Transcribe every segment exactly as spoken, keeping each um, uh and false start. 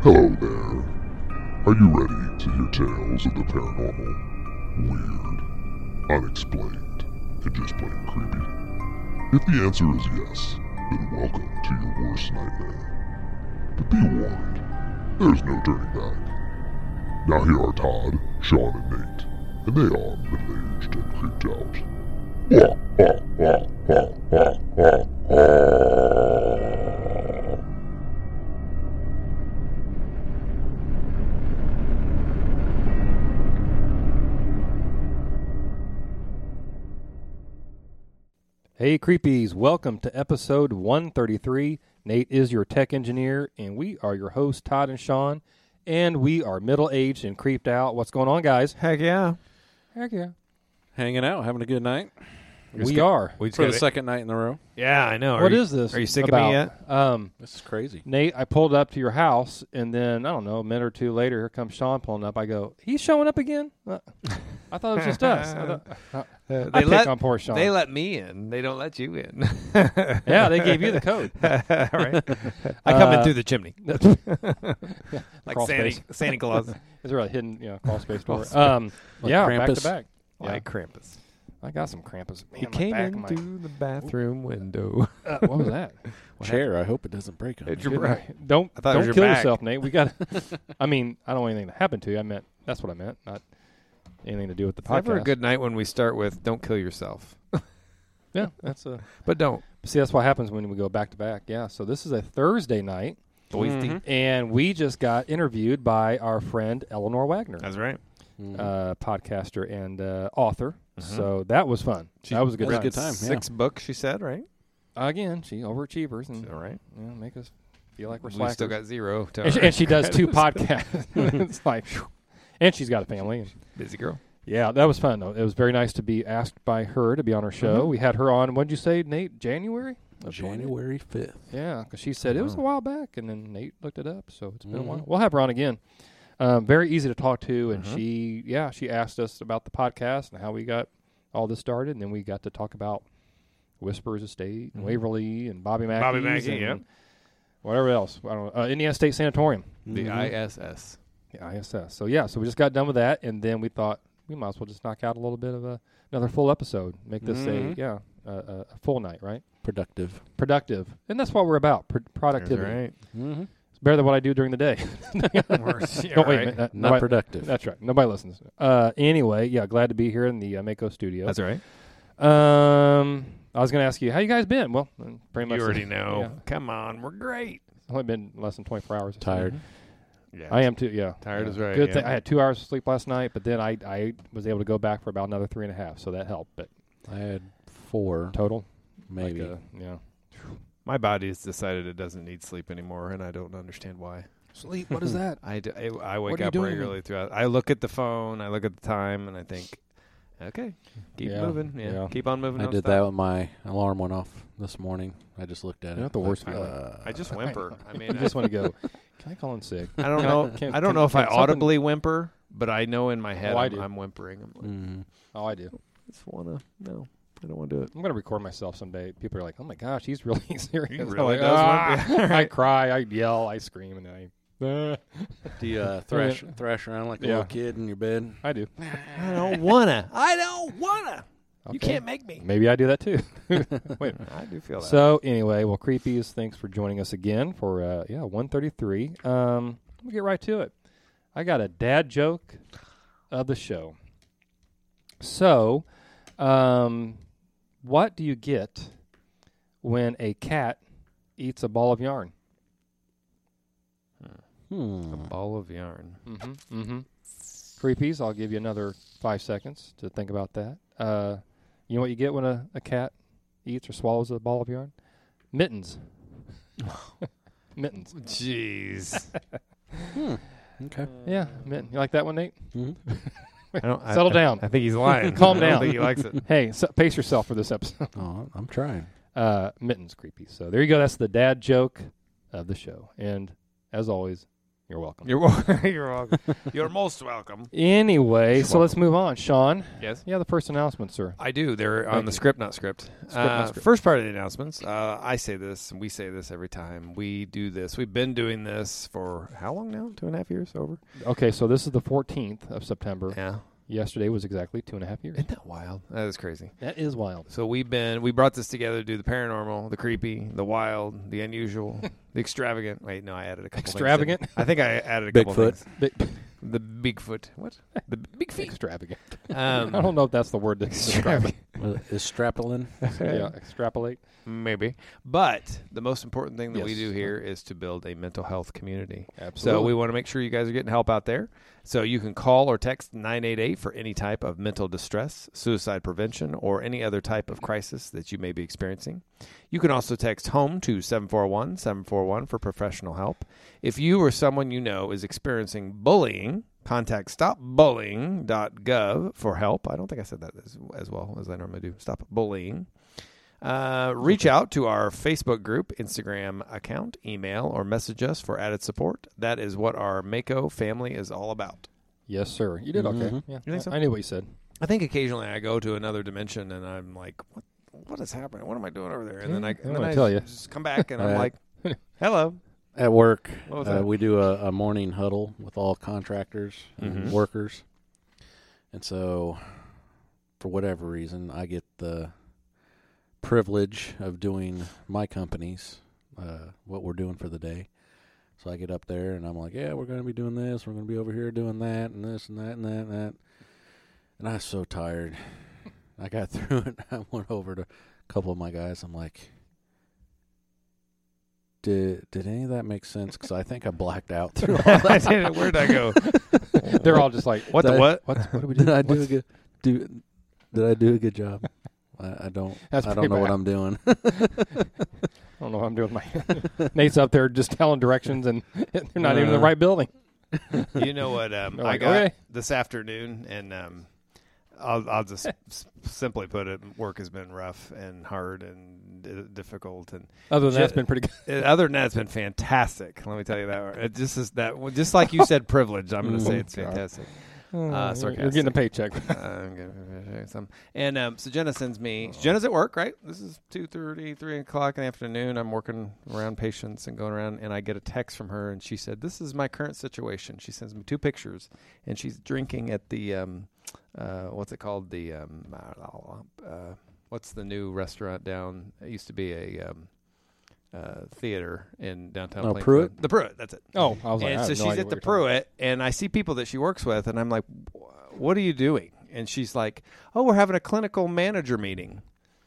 Hello there. Are you ready to hear tales of the paranormal, weird, unexplained, and just plain creepy? If the answer is yes, then welcome to your worst nightmare. But be warned, there's no turning back. Now here are Todd, Sean, and Nate, and they are middle-aged and creeped out. Wah, wah, wah, wah, wah, wah, wah. Hey Creepies, welcome to episode one thirty-three. Nate is your tech engineer, and we are your hosts, Todd and Sean, and we are middle-aged and creeped out. What's going on, guys? Heck yeah. Heck yeah. Hanging out, having a good night. We get, are. We just For the it. second night in a row. Yeah, I know. What are you, is this Are you sick about? of me yet? Um, This is crazy. Nate, I pulled up to your house, and then, I don't know, a minute or two later, here comes Sean pulling up. I go, he's showing up again? Uh, I thought it was just us. I, thought, uh, Uh, I they pick let on poor Sean. they let me in. They don't let you in. yeah, they gave you the code. right. I come in Uh, through the chimney, like Crawl Santa, space. Santa Claus, Is there a hidden, you know, crawl space door? Crawl space. Um, Like yeah, Krampus. back to back. Yeah. like Krampus. I got some Krampus. Man, He my came back in and my- through the bathroom window. Uh, what was that? Chair, I hope it doesn't break on It's me. your Good back. night. Don't I thought it don't was your kill back. yourself, Nate. We got. I mean, I don't want anything to happen to you. I meant that's what I meant, not anything to do with the It's podcast. never a good night when we start with "Don't kill yourself," Yeah, that's a. but don't. See, that's what happens when we go back to back. Yeah. So this is a Thursday night, Mhm. and we just got interviewed by our friend Eleanor Wagner, That's right. Mhm. uh, podcaster and uh, author. Mhm. So that was fun. that was a good that was time. a good time. yeah. Six books, she said, right? Again, she overachievers and All right. you know, make us feel like we're We slackers. still got zero. To and, she, our and she does two credits. podcasts. It's like, phew. And she's got a family. And Busy girl. yeah, that was fun, though. It was very nice to be asked by her to be on our show. Mhm. We had her on, what did you say, Nate? January? of twenty? January fifth. Yeah, because she said it was a Wow. while back, and then Nate looked it up, so it's been a Mhm. while. We'll have her on again. Um, very easy to talk to, and Mhm. she, yeah, she asked us about the podcast and how we got all this started, and then we got to talk about Whisperers Estate and Mhm. Waverly and Bobby Mackey's Bobby Mackey, and yep. whatever else. I don't know. Uh, Indiana State Sanatorium. The Mhm. I S S. Yeah, I S S. So yeah, so we just got done with that, and then we thought we might as well just knock out a little bit of a another full episode. Make this Mhm. a yeah a, a, a full night, right? Productive. Productive, and that's what we're about. Pro- productivity. Right. Mm-hmm. It's better than what I do during the day. Worse. Yeah, Don't wait a right. minute. Uh, Not nobody- productive. That's right. Nobody listens. Uh, anyway, yeah, glad to be here in the uh, Mako studio. That's right. Um, I was going to ask you how you guys been. Well, uh, pretty much. You already the- know. yeah. Come on, we're great. It's only been less than twenty-four hours. Tired. Yeah. I am too. Yeah, Tired yeah. is right, Good yeah. thing I had two hours of sleep last night, but then I I was able to go back for about another three and a half, so that helped. But I had four, total, maybe. like, uh, yeah. My body has decided it doesn't need sleep anymore, and I don't understand why. Sleep. What is that? I, d- I, I wake What are you up doing? regularly throughout. I look at the phone, I look at the time, and I think, okay, keep Yeah, moving. Yeah, yeah. keep on moving. I don't did stop. that when my alarm went off this morning. I just looked at You're it. not the like, worst feeling. uh, I just whimper. I mean, I just want to go. Can I call in sick? I don't Can know. can- I don't can- know if I can something- audibly whimper, but I know in my head Oh, I I'm, do. I'm whimpering. I'm like, mhm. Oh, I do. I just wanna no. I don't want to do it. I'm gonna record myself someday. People are like, "Oh my gosh, he's really serious." He I'm really like, does "Ah." whimper. I cry, I yell, I scream, and I. Uh, Do you uh, thrash thrash around like a Yeah. little kid in your bed? I do. I don't wanna. I don't wanna. You Okay. can't make me. Maybe I do that too. Wait. I do feel that. So anyway, well, Creepies, thanks for joining us again for uh, yeah one thirty-three. Um, let me get right to it. I got a dad joke of the show. So, um, what do you get when a cat eats a ball of yarn? Hmm. a ball of yarn. Mm-hmm. Mm-hmm. Creepies, I'll give you another five seconds to think about that. Uh, you know what you get when a, a cat eats or swallows a ball of yarn? Mittens. Mittens. Jeez. Hmm. Okay. Yeah, mitten. You like that one, Nate? hmm I don't, I- Settle I, down. I think he's lying. Calm I don't down. think he likes it. Hey, so pace yourself for this episode. Oh, I'm trying. Uh, mittens, creepy. So there you go. That's the dad joke of the show. And as always, You're welcome. You're wel- you're welcome. You're most welcome. Anyway, You're so let's move on. Sean, Yes. yeah, the first announcement, sir. I do. They're Thank on the you. script, not script. Script, uh, not script. First part of the announcements. Uh, I say this, and we say this every time. We do this. We've been doing this for how long now? Two and a half years over? Okay, so this is the fourteenth of September. Yeah. Yesterday was exactly two and a half years. Isn't that wild? That is crazy. That is wild. So we've been, we brought this together to do the paranormal, the creepy, the wild, the unusual, the extravagant. Wait, no, I added a couple Extravagant? things. I think I added a couple Bigfoot. things. Big, The Bigfoot. What? The big feet. extravagant. Um, I don't know if that's the word to describe it. Uh, is strappling? Yeah, extrapolate. Maybe. But the most important thing that we Yes. do here is to build a mental health community. Absolutely. So we want to make sure you guys are getting help out there. So you can call or text nine eight eight for any type of mental distress, suicide prevention, or any other type of crisis that you may be experiencing. You can also text HOME to seven four one, seven four one for professional help. If you or someone you know is experiencing bullying, contact stop bullying dot gov for help. I don't think I said that as, as well as I normally do. Stop Bullying. Uh, reach out to our Facebook group, Instagram account, email, or message us for added support. That is what our Mako family is all about. Yes, sir. You did okay. Mhm. Yeah, You think so? I knew what you said. I think occasionally I go to another dimension and I'm like, what What is happening? What am I doing over there? And then I, Yeah, and I then wanna I tell ya. just come back and I'm Uh, like, hello. At work, What was uh, that? we do a, a morning huddle with all contractors and Mhm. workers. And so, for whatever reason, I get the privilege of doing my company's, uh, what we're doing for the day. So I get up there and I'm like, yeah, we're going to be doing this. We're going to be over here doing that and this and that and that and that. And I was so tired. I got through it. I went over to a couple of my guys. I'm like, did did any of that make sense? Because I think I blacked out through all that. I didn't. Where'd I go? They're all just like, What Did the I- what? what? What do we do? Did I do a What's- good do? Did I do a good job? I, I don't. That's I pretty don't know what bad. I'm doing. I don't know what I'm doing. with My Nate's up there just telling directions, and they're not even in the Uh, right building. You know what? Um, They're I like, got okay. this afternoon, and um, I'll, I'll just s- simply put it: work has been rough and hard and d- difficult, and Other than that, Ju- it's been pretty good. uh, other than that, it's been fantastic. Let me tell you that. It just is that, well, just like you said, privilege. I'm going to say Mm. it's fantastic. Oh, Uh, you're- you're getting a paycheck. I'm gonna some. And um, so Jenna sends me. Jenna's at work, right? This is two thirty, three o'clock in the afternoon. I'm working around patients and going around, and I get a text from her, and she said, "This is my current situation." She sends me two pictures, and she's drinking at the um, uh, what's it called? The um, uh, what's the new restaurant down? It used to be a um, uh, theater in downtown. Oh, Plainfield. Pruitt? The Pruitt. That's it. Oh, I was like, And I so have no she's idea at what the you're talking about. Pruitt, and I see people that she works with, and I'm like, "What are you doing?" And she's like, "Oh, we're having a clinical manager meeting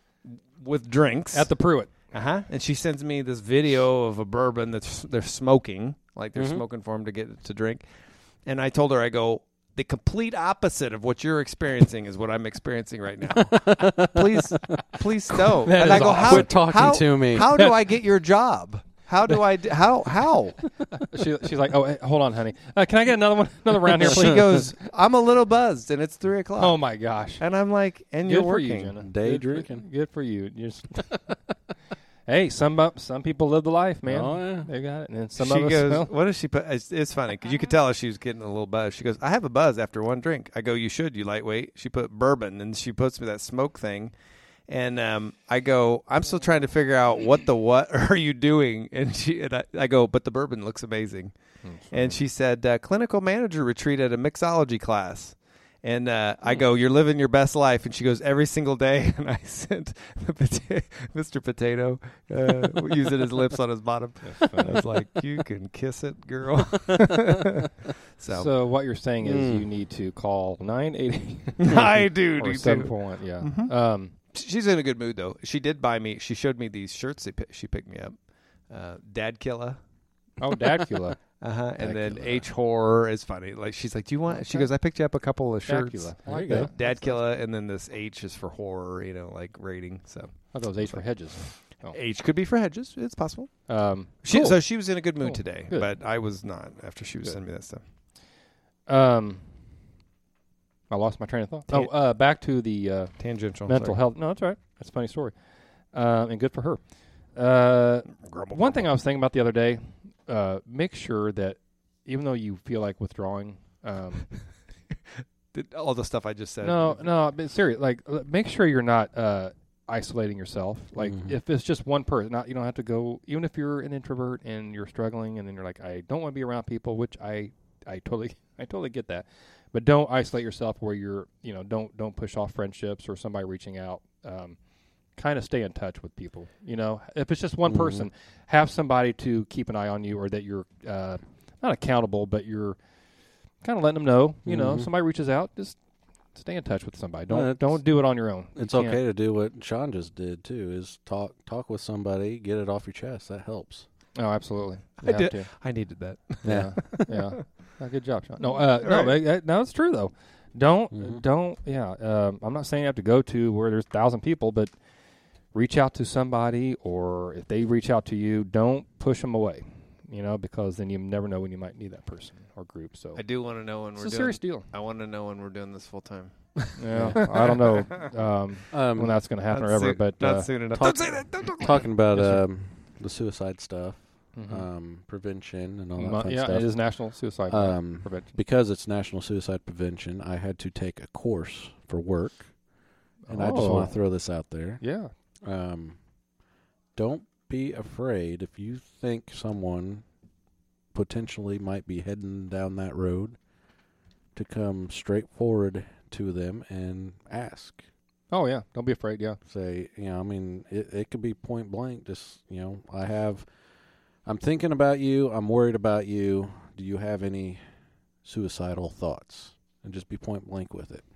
with drinks At the Pruitt. uh huh." And she sends me this video of a bourbon that's they're smoking, like they're Mhm. smoking for him to get to drink. And I told her, I go, the complete opposite of what you're experiencing is what I'm experiencing right now. please, please don't. That and is I go, awesome. how, Quit talking how, to me. How do I get your job? How do I? D- how? How? She, she's like, oh, hey, hold on, honey. Uh, can I get another one, another round here? She please? goes, I'm a little buzzed, and it's three o'clock. Oh my gosh. And I'm like, and Good you're for working. you, Jenna. Day good drinking. For, good for you. You're just hey, some bu- some people live the life, man. Oh, yeah. They got it. And then some she of us, goes, well, what does she put? It's, it's funny because you could tell she was getting a little buzz. She goes, I have a buzz after one drink. I go, you should, you lightweight. She put bourbon, and she puts me that smoke thing. And um, I go, I'm still trying to figure out what the what are you doing? And she, and I, I go, but the bourbon looks amazing. And she said, uh, clinical manager retreat at a mixology class. And uh, I go, you're living your best life. And she goes, every single day. And I sent the pota- Mister Potato uh, using his lips on his bottom. I was like, you can kiss it, girl. so, so what you're saying is Mm. you need to call nine eight eight I do. or do seven too. four one. Yeah. Mhm. Um, She's in a good mood, though. She did buy me, she showed me these shirts that pi- she picked me up. Uh, Dad Killa. oh, Dadcula. Uh-huh. And then Dacula. H horror is funny. Like she's like, "Do you want?" She Okay. goes, "I picked you up a couple of shirts." Dadcula. I There like you go. that. Dad Killa, and then this H is for horror, you know, like rating. So I thought it was H for hedges. Oh. H could be for hedges. It's possible. Um, She, cool. So she was in a good mood Cool. today, Good. but I was not after she was Good. sending me that stuff. um, I lost my train of thought. Tan- Oh, uh, back to the uh, Tangential. mental sorry. health. No, that's all right. That's a funny story, uh, and good for her. Uh, Grumble, one thing I grumble. was thinking about the other day: uh, make sure that even though you feel like withdrawing, um, Did- all the stuff I just said. no, no, but serious. Like, uh, make sure you're not uh, isolating yourself. Like, Mhm. if it's just one person, not you don't have to go. Even if you're an introvert and you're struggling, and then you're like, I don't want to be around people, which I, I totally, I totally get that. But don't isolate yourself where you're, you know, don't don't push off friendships or somebody reaching out. Um, kind of stay in touch with people. You know, if it's just one Mhm. person, have somebody to keep an eye on you, or that you're uh, not accountable, but you're kind of letting them know. You know, Mhm. if somebody reaches out, just stay in touch with somebody. Don't Well, it's- don't do it on your own. You It's can't- okay to do what Sean just did too. Is talk talk with somebody, get it off your chest. That helps. Oh, absolutely. I You have did. to. I needed that. Yeah, yeah. Oh, good job, Sean. No, uh, no, but, uh, no, it's true though. Don't, Mhm. don't. Yeah, um, I'm not saying you have to go to where there's a thousand people, but reach out to somebody, or if they reach out to you, don't push them away. You know, because then you never know when you might need that person or group. So I do want to know when it's we're a doing. serious deal. I want to know when we're doing this full time. Yeah, I don't know um, Um, when that's going to happen Not or ever, soon- but not uh, soon enough. talk- Don't say that. Don't, don't. talking about Yes, sir. um, the suicide stuff, mhm. um, prevention, and all that Mo- fun yeah, stuff. it is National Suicide Um, Prevention. because it's National Suicide Prevention, I had to take a course for work, and I just Oh. want to throw this out there. Yeah. Um, don't be afraid if you think someone potentially might be heading down that road to come straight forward to them and ask. Oh yeah. Don't be afraid. Yeah. Say, you know, I mean, it, it could be point blank. Just, you know, I have, I'm thinking about you. I'm worried about you. Do you have any suicidal thoughts? And just be point blank with it.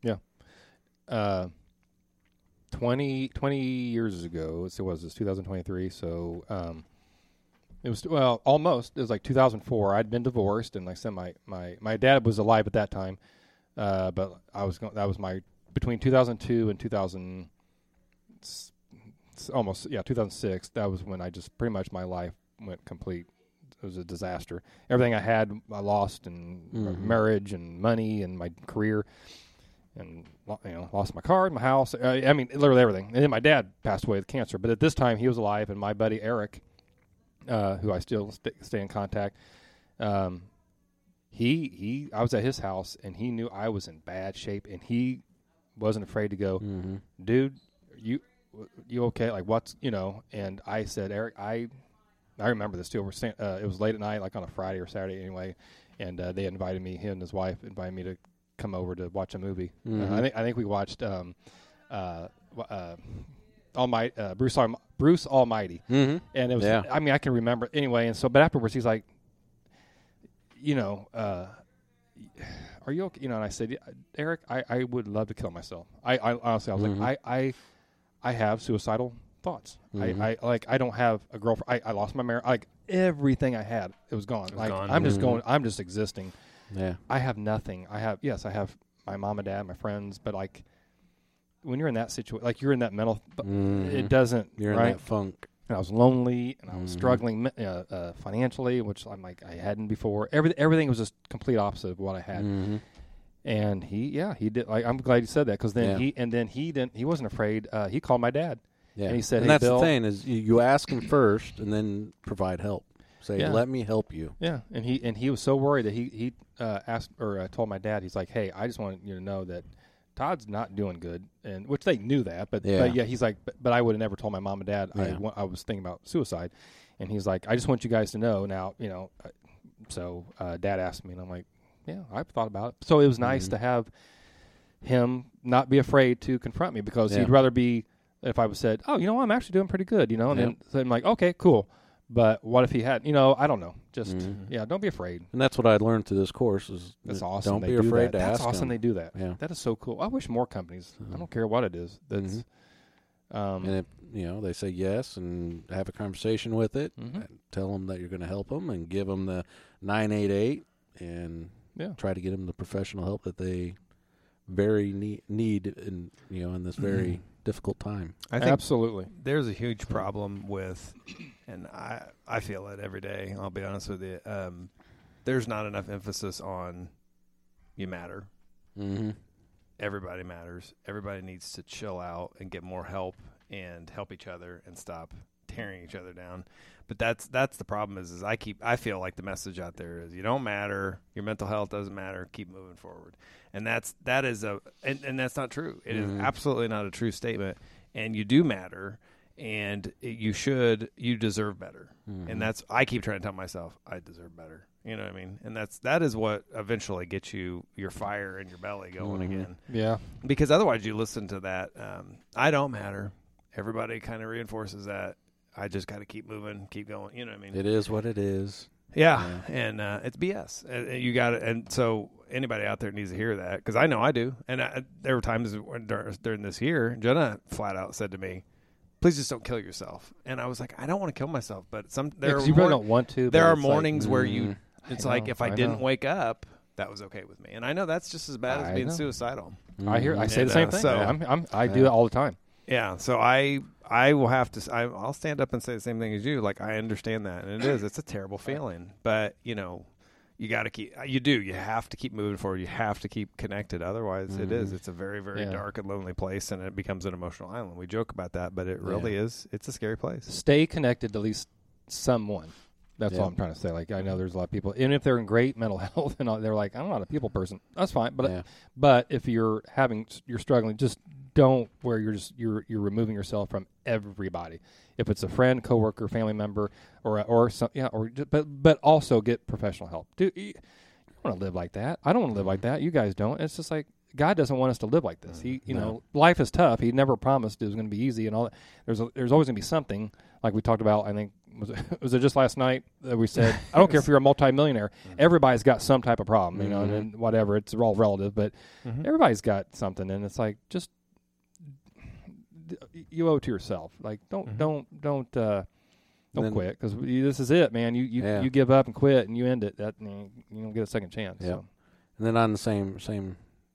Uh, twenty, twenty years ago, so it was this two thousand twenty-three. So um, it was well, almost. It was like two thousand four. I'd been divorced, and like I said, my my my dad was alive at that time. Uh, but I was going, that was my between two thousand two and two thousand, almost yeah, two thousand six. That was when I just pretty much my life went complete. It was a disaster. Everything I had, I lost, and Mhm. marriage, and money, and my career. And you know, lost my car, my house. Uh, I mean, literally everything. And then my dad passed away with cancer. But at this time, he was alive, and my buddy Eric, uh, who I still st- stay in contact, um, he he. I was at his house, and he knew I was in bad shape, and he wasn't afraid to go, Mm-hmm. dude, you you okay? Like what's you know? And I said, Eric, I I remember this too. We're sta- uh, it was late at night, like on a Friday or Saturday anyway, and uh, they invited me. He and his wife invited me to come over to watch a movie. Mhm. Uh, I think I think we watched um, uh, uh, Almighty uh, Bruce Alm- Bruce Almighty, Mm-hmm. and it was. Yeah. I mean, I can remember anyway. And so, but afterwards, he's like, you know, uh, are you okay? You know, and I said, "Yeah, Eric, I, I would love to kill myself. I, I honestly, I was Mhm. like, I, I, I have suicidal thoughts. Mhm. I, I like, I don't have a girlfriend. I, I lost my marriage. Like everything I had, it was gone. was like gone. I'm just Mhm. going. I'm just existing. Yeah. I have nothing. I have yes, I have my mom and dad, my friends, but like when you're in that situation, like you're in that mental, th- Mhm. it doesn't. You're right? in that funk. And I was lonely, and I was Mhm. struggling uh, uh, financially, which I'm like I hadn't before. Every, everything was just complete opposite of what I had. Mm-hmm. And he, yeah, he did. Like I'm glad you said that because then Yeah. he, and then he didn't. He wasn't afraid. Uh, he called my dad. Yeah. And he said, and "Hey, that's Bill." the thing is you, you ask him first and then provide help. Say, Yeah. let me help you. Yeah, and he and he was so worried that he he uh, asked or uh, told my dad. He's like, "Hey, I just want you to know that Todd's not doing good," and which they knew that, but Yeah. but yeah, he's like, but, but I would have never told my mom and dad I Yeah. wa- I was thinking about suicide, and he's like, "I just want you guys to know now, you know." Uh, so uh, Dad asked me, and I'm like, "Yeah, I've thought about it." So it was nice Mhm. to have him not be afraid to confront me because Yeah. he'd rather be if I was said, "Oh, you know, I'm actually doing pretty good," you know, and Yeah. then so I'm like, "Okay, cool." But what if he had, you know, I don't know. Just, Mhm. yeah, don't be afraid. And that's what I learned through this course is That's that awesome. don't they be do afraid that. to That's ask awesome them. they do that. Yeah. That is so cool. I wish more companies, I Mhm. don't care what it is, that's, Mhm. um, And if, you know, they say yes and have a conversation with it, Mhm. and tell them that you're going to help them and give them the nine eight eight and yeah. try to get them the professional help that they very need, need in, you know, in this very difficult time. I think Absolutely. there's a huge problem with, and I I feel it every day. I'll be honest with you. Um, there's not enough emphasis on you matter. Mm-hmm. Everybody matters. Everybody needs to chill out and get more help and help each other and stop tearing each other down. But that's that's the problem is is I keep I feel like the message out there is you don't matter, your mental health doesn't matter, keep moving forward. And that's that is a and, and that's not true. It mm-hmm. is absolutely not a true statement. And you do matter, and it, you should you deserve better. Mm-hmm. And that's I keep trying to tell myself I deserve better. You know what I mean? And that's that is what eventually gets you your fire in your belly going mm-hmm. again. Yeah. Because otherwise you listen to that um, I don't matter. Everybody kind of reinforces that. I just got to keep moving, keep going. You know what I mean? It is what it is. Yeah, yeah. and uh, it's B S. And, and you got it. And so anybody out there needs to hear that because I know I do. And I, there were times when, during this year, Jenna flat out said to me, "Please just don't kill yourself." And I was like, "I don't want to kill myself, but some there yeah, are you really don't want to. There are it's mornings like, where mm, you. It's I like know, if I, I didn't know. wake up, that was okay with me. And I know that's just as bad as I being know. suicidal. I hear. I say and, the same uh, thing. so- I'm, I'm, I do Yeah. it all the time. Yeah, so I I will have to I, I'll stand up and say the same thing as you. Like I understand that, and it is it's a terrible feeling, but you know you got to keep you do you have to keep moving forward. You have to keep connected. Otherwise, mm-hmm. it is it's a very very Yeah. dark and lonely place, and it becomes an emotional island. We joke about that, but it really Yeah. is. It's a scary place. Stay connected to at least someone. That's Yeah. all I'm trying to say. Like I know there's a lot of people, even if they're in great mental health, and all, they're like, I'm not a people person. That's fine, but Yeah. but if you're having you're struggling, just don't where you're just you're you're removing yourself from everybody. If it's a friend, coworker, family member, or or some yeah, or ju- but but also get professional help. Dude, you, you don't want to live like that. I don't want to live like that. You guys don't. It's just like God doesn't want us to live like this. He, you No. know, life is tough. He never promised it was going to be easy and all that. There's a, there's always going to be something like we talked about. I think was it, was it just last night that we said I don't care if you're a multimillionaire. Everybody's got some type of problem, you know, Mhm. and, and whatever. It's all relative, but Mhm. everybody's got something, and it's like just you owe it to yourself. Like don't Mhm. don't don't uh, don't Then- quit because this is it, man. You you, Yeah. you give up and quit and you end it. That you don't get a second chance. Yep. So. And then on the same same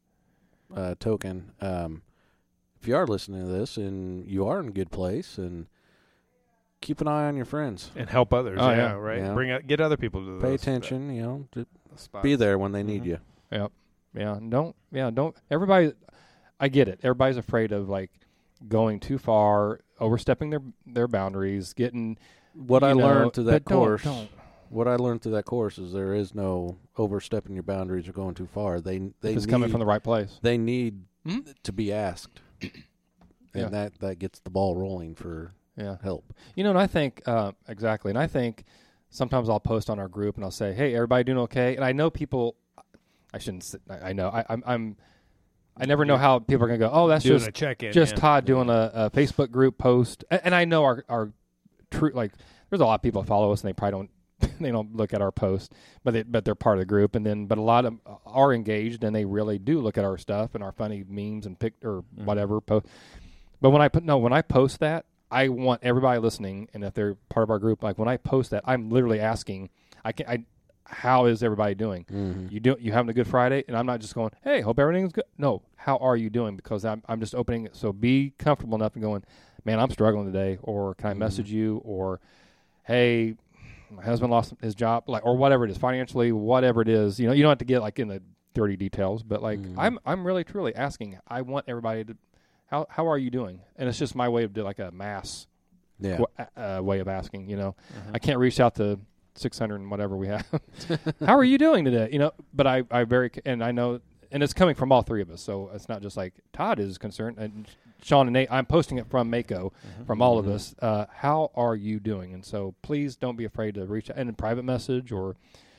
uh, token, um, if you are listening to this and you are in a good place, and keep an eye on your friends, And help others. Oh, yeah, yeah. right. Yeah. Bring out, get other people to pay those, attention. You know, to uh, spots. be there when they need Mhm. you. Yep. Yeah. Don't. Yeah. Don't. Everybody. I get it. Everybody's afraid of like going too far, overstepping their their boundaries, getting. What you I know, learned through that but don't- course, don't. what I learned through that course is there is no overstepping your boundaries or going too far. They they If it's need, coming from the right place. they need Hmm? to be asked, and Yeah. that that gets the ball rolling for Yeah. help. You know, and I think uh, exactly, and I think sometimes I'll post on our group and I'll say, "Hey, everybody doing okay?" And I know people. I shouldn't. Sit, I, I know. I, I'm. I'm. I never know how people are gonna go. Oh, that's Doing just a check-in. just yeah. Todd doing a, a Facebook group post, and, and I know our our true like. There's a lot of people that follow us, and they probably don't they don't look at our post, but they, but they're part of the group, and then but a lot of them are engaged, and they really do look at our stuff and our funny memes and pic or Mm-hmm. whatever post. But when I put no, when I post that, I want everybody listening, and if they're part of our group, like when I post that, I'm literally asking, I can I. How is everybody doing? Mm-hmm. You do you having a good Friday? And I'm not just going, hey, hope everything's good. No, how are you doing? Because I'm I'm just opening it. So be comfortable enough and going, man, I'm struggling today. Or can I Mhm. message you? Or hey, my husband lost his job, like or whatever it is, financially, whatever it is. You know, you don't have to get like in the dirty details, but like Mhm. I'm I'm really truly asking. I want everybody to how how are you doing? And it's just my way of doing like a mass Yeah. qu- uh, way of asking. You know, Mhm. I can't reach out to six hundred and whatever we have. How are you doing today? You know, but I, I very, and I know, and it's coming from all three of us. So it's not just like Todd is concerned and Sean and Nate. I'm posting it from Mako, Mhm. from all of Mhm. us. Uh, how are you doing? And so please don't be afraid to reach out and in private message or,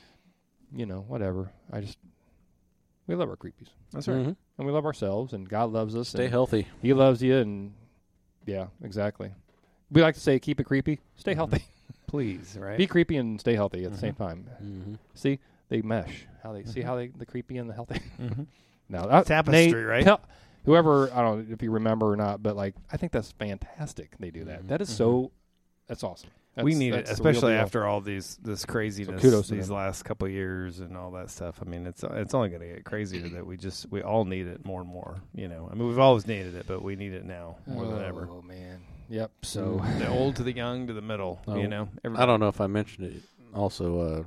you know, whatever. I just, we love our creepies That's right. Mhm. and we love ourselves and God loves us. Stay and healthy. He loves you. And yeah, exactly. We like to say, keep it creepy, stay Mhm. healthy. Please, right? Be creepy and stay healthy at the Mhm. same time. Mm-hmm. See, they mesh. How they see Mhm. how they the creepy and the healthy. mm-hmm. Now that, Tapestry, Nate, right? tell- whoever I don't know if you remember or not, but like I think that's fantastic. They do that. Mhm. That is so. That's awesome. That's, we need it, that's the real especially deal. after all these this craziness kudos to these them. last couple of years and all that stuff. I mean, it's it's only going to get crazier that we just we all need it more and more. You know, I mean, we've always needed it, but we need it now more than ever. Oh man. Yep. So The old to the young to the middle. Oh, you know, I don't know if I mentioned it. Also, uh,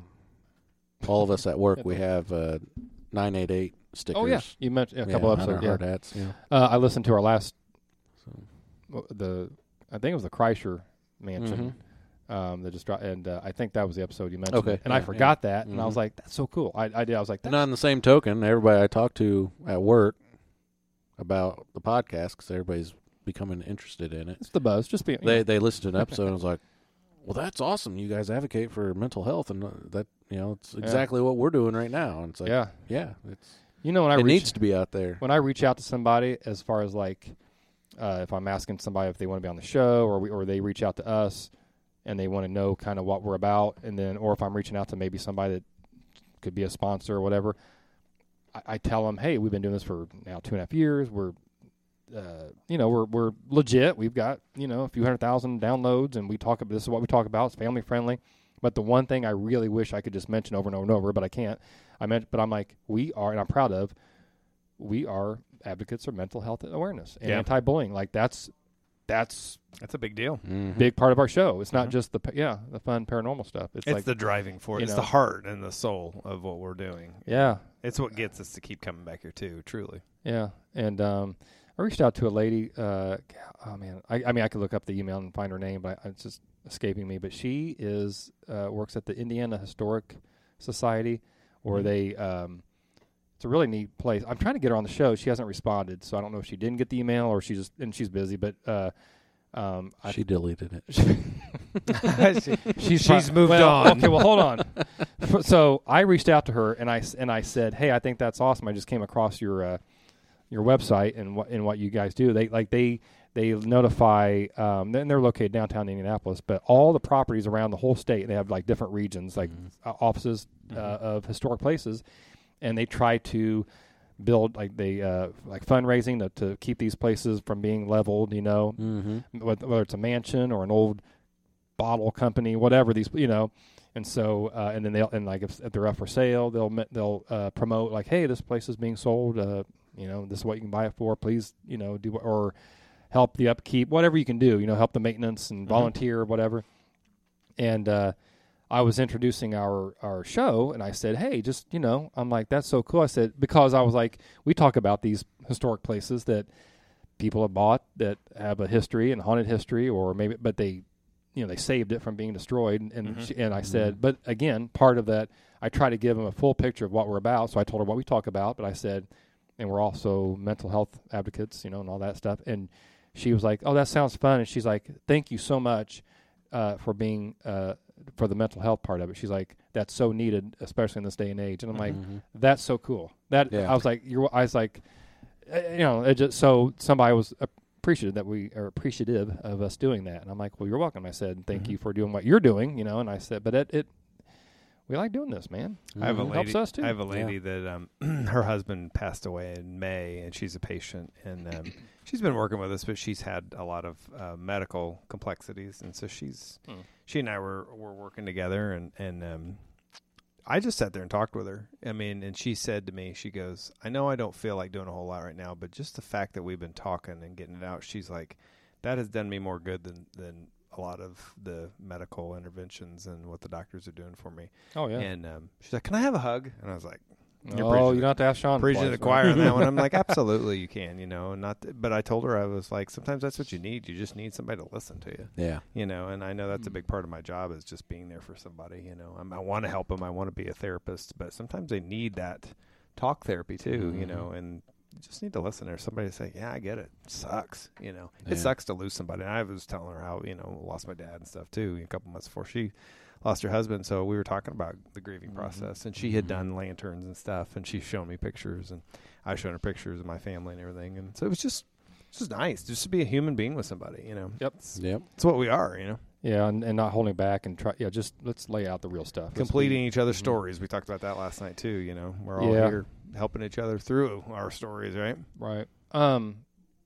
all of us at work, we have uh, nine eight eight stickers. oh yeah, you mentioned a Yeah, couple on our episodes. Yeah. hard hats. Yeah. Uh, I listened to our last So, the I think it was the Kreischer mansion. Um, that just dropped, and uh, I think that was the episode you mentioned. Okay. And I Yeah, forgot yeah. that, and I was Mhm. like, "That's so cool." I, I did. I was like, And That's, on the same token, everybody I talked to at work about the podcast, because everybody's becoming interested in it, "It's the buzz." Just be. you they know. they listened to an episode and was like, "Well, that's awesome. You guys advocate for mental health, and uh, that you know it's exactly what we're doing right now." And it's like, yeah. yeah, it's You know, when I it reach, needs to be out there. when I reach out to somebody, as far as like, uh, if I'm asking somebody if they want to be on the show, or we, or they reach out to us, and they want to know kind of what we're about, and then, or if I'm reaching out to maybe somebody that could be a sponsor or whatever, I, I tell them, hey, we've been doing this for now two and a half years. We're, uh, you know, we're we're legit. We've got you know a few hundred thousand downloads, and we talk about this is what we talk about. It's family friendly. But the one thing I really wish I could just mention over and over and over, but I can't. I meant, but I'm like, we are, and I'm proud of. We are advocates for mental health awareness and Yeah. anti-bullying. Like that's that's That's a big deal. Mhm. big part of our show. It's not Mhm. just the pa- yeah the fun paranormal stuff. It's, It's like the driving force. you It's know. the heart and the soul of what we're doing. yeah It's what gets us to keep coming back here too. Truly. yeah. And um, I reached out to a lady. Uh, oh man, I, I mean I could look up the email and find her name, but I, it's just escaping me. But she is uh, works at the Indiana Historic Society, where Mhm. they. Um, it's a really neat place. I'm trying to get her on the show. She hasn't responded, so I don't know if she didn't get the email or she just and she's busy. But uh, um, I, She deleted it. she's She's pro- moved well, on. Okay, well, hold on. F- so I reached out to her and I s- and I said, "Hey, I think that's awesome. I just came across your uh, your website and what and what you guys do. They like they they notify. Um, and they're located downtown Indianapolis, but all the properties around the whole state. They have like different regions, like Mhm. uh, offices uh, of historic places, and they try to." Build like they uh, like fundraising to, to keep these places from being leveled, you know, Mm-hmm. whether it's a mansion or an old bottle company, whatever these, you know, and so uh, and then they'll and like if, if they're up for sale, they'll ma- they'll uh, promote like, hey, this place is being sold, uh, you know, this is what you can buy it for. Please, you know, do or help the upkeep, whatever you can do, you know, help the maintenance and Mhm. volunteer, whatever. And uh, I was introducing our our show, and I said, hey, just you know, I'm like, that's so cool. I said because I was like, we talk about these historic places that people have bought that have a history and haunted history, or maybe, but they, you know, they saved it from being destroyed. And and, Mhm. she, and I said, Mhm. but again, part of that, I try to give them a full picture of what we're about. So I told her what we talk about, but I said, and we're also mental health advocates, you know, and all that stuff. And she was like, oh, that sounds fun. And she's like, thank you so much uh, for being uh, for the mental health part of it. She's like, that's so needed, especially in this day and age. And I'm like, Mhm. that's so cool. That Yeah. I was like, you're. I was like, uh, you know, it just so somebody was appreciative that we are appreciative of us doing that. And I'm like, well, you're welcome. I said, thank Mhm. you for doing what you're doing, you know. And I said, but it, it we like doing this, man. I have a It Mhm. lady. helps us, too. I have a lady that um, her husband passed away in May, and she's a patient, and um, she's been working with us, but she's had a lot of uh, medical complexities, and so she's Hmm. she and I were were working together, and and um, I just sat there and talked with her. I mean, and she said to me, she goes, "I know I don't feel like doing a whole lot right now, but just the fact that we've been talking and getting it out, she's like, that has done me more good than than." A lot of the medical interventions and what the doctors are doing for me. Oh yeah. And um, she's like, "Can I have a hug?" And I was like, You're oh, preaching you don't have to ask Sean. "Preaching to twice, the right? choir on that one." I'm like, "Absolutely, you can." You know, not. Th- but I told her I was like, sometimes that's what you need. You just need somebody to listen to you. Yeah. You know, and I know that's a big part of my job is just being there for somebody. You know, I'm, I want to help them. I want to be a therapist, but sometimes they need that talk therapy too. You Mhm. know, and you just need to listen. There's somebody to say, "Yeah, I get it. It sucks." You know, Yeah. it sucks to lose somebody. And I was telling her how you know lost my dad and stuff too. A couple months before she lost her husband, so we were talking about the grieving Mhm. process, and she had Mhm. done lanterns and stuff, and she's shown me pictures, and I showed her pictures of my family and everything, and so it was just, it's just nice just to be a human being with somebody, you know. Yep. It's, Yep. it's what we are, you know. Yeah, and, and not holding back and try. Yeah, just let's lay out the real stuff. Let's Completing be- each other's Mhm. stories. We talked about that last night too. You know, we're all Yeah. here helping each other through our stories, right? Right. Um,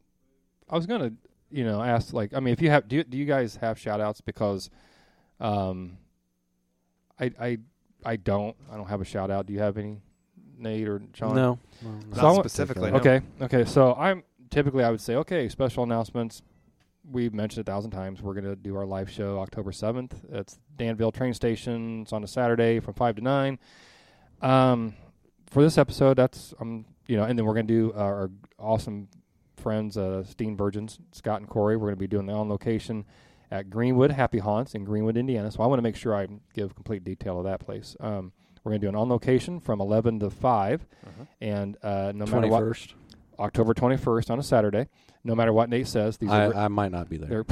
I was gonna, you know, ask like, I mean, if you have, do you, do you guys have shout outs? Because, um, I I I don't. I don't have a shout out. Do you have any, Nate or Sean? No. So Not I want- specifically. no. Okay. Okay. So I'm typically I would say okay. Special announcements. We've mentioned a thousand times. We're gonna do our live show October seventh. It's Danville train station. It's on a Saturday from five to nine. Um, for this episode, that's um, you know, and then we're gonna do our, our awesome friends, uh, Steen Virgins, Scott and Corey. We're gonna be doing the on location at Greenwood Happy Haunts in Greenwood, Indiana. So I want to make sure I give complete detail of that place. Um, we're going to do an on location from eleven to five, Uh-huh. and uh, no matter what, twenty-first. October twenty-first on a Saturday. No matter what Nate says, these I, are. I might not be there.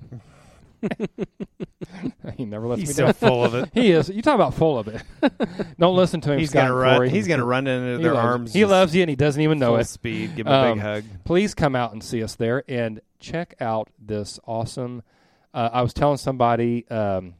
He never lets He's me so down. full of it. He is. You talk about full of it. Don't listen to him. He's Scott gonna and run. Corey. He's gonna run into He their loves, arms. He just loves you, and he doesn't even know full it. speed. Give him a Um, big hug. Please come out and see us there and check out this awesome. Uh, I was telling somebody, um,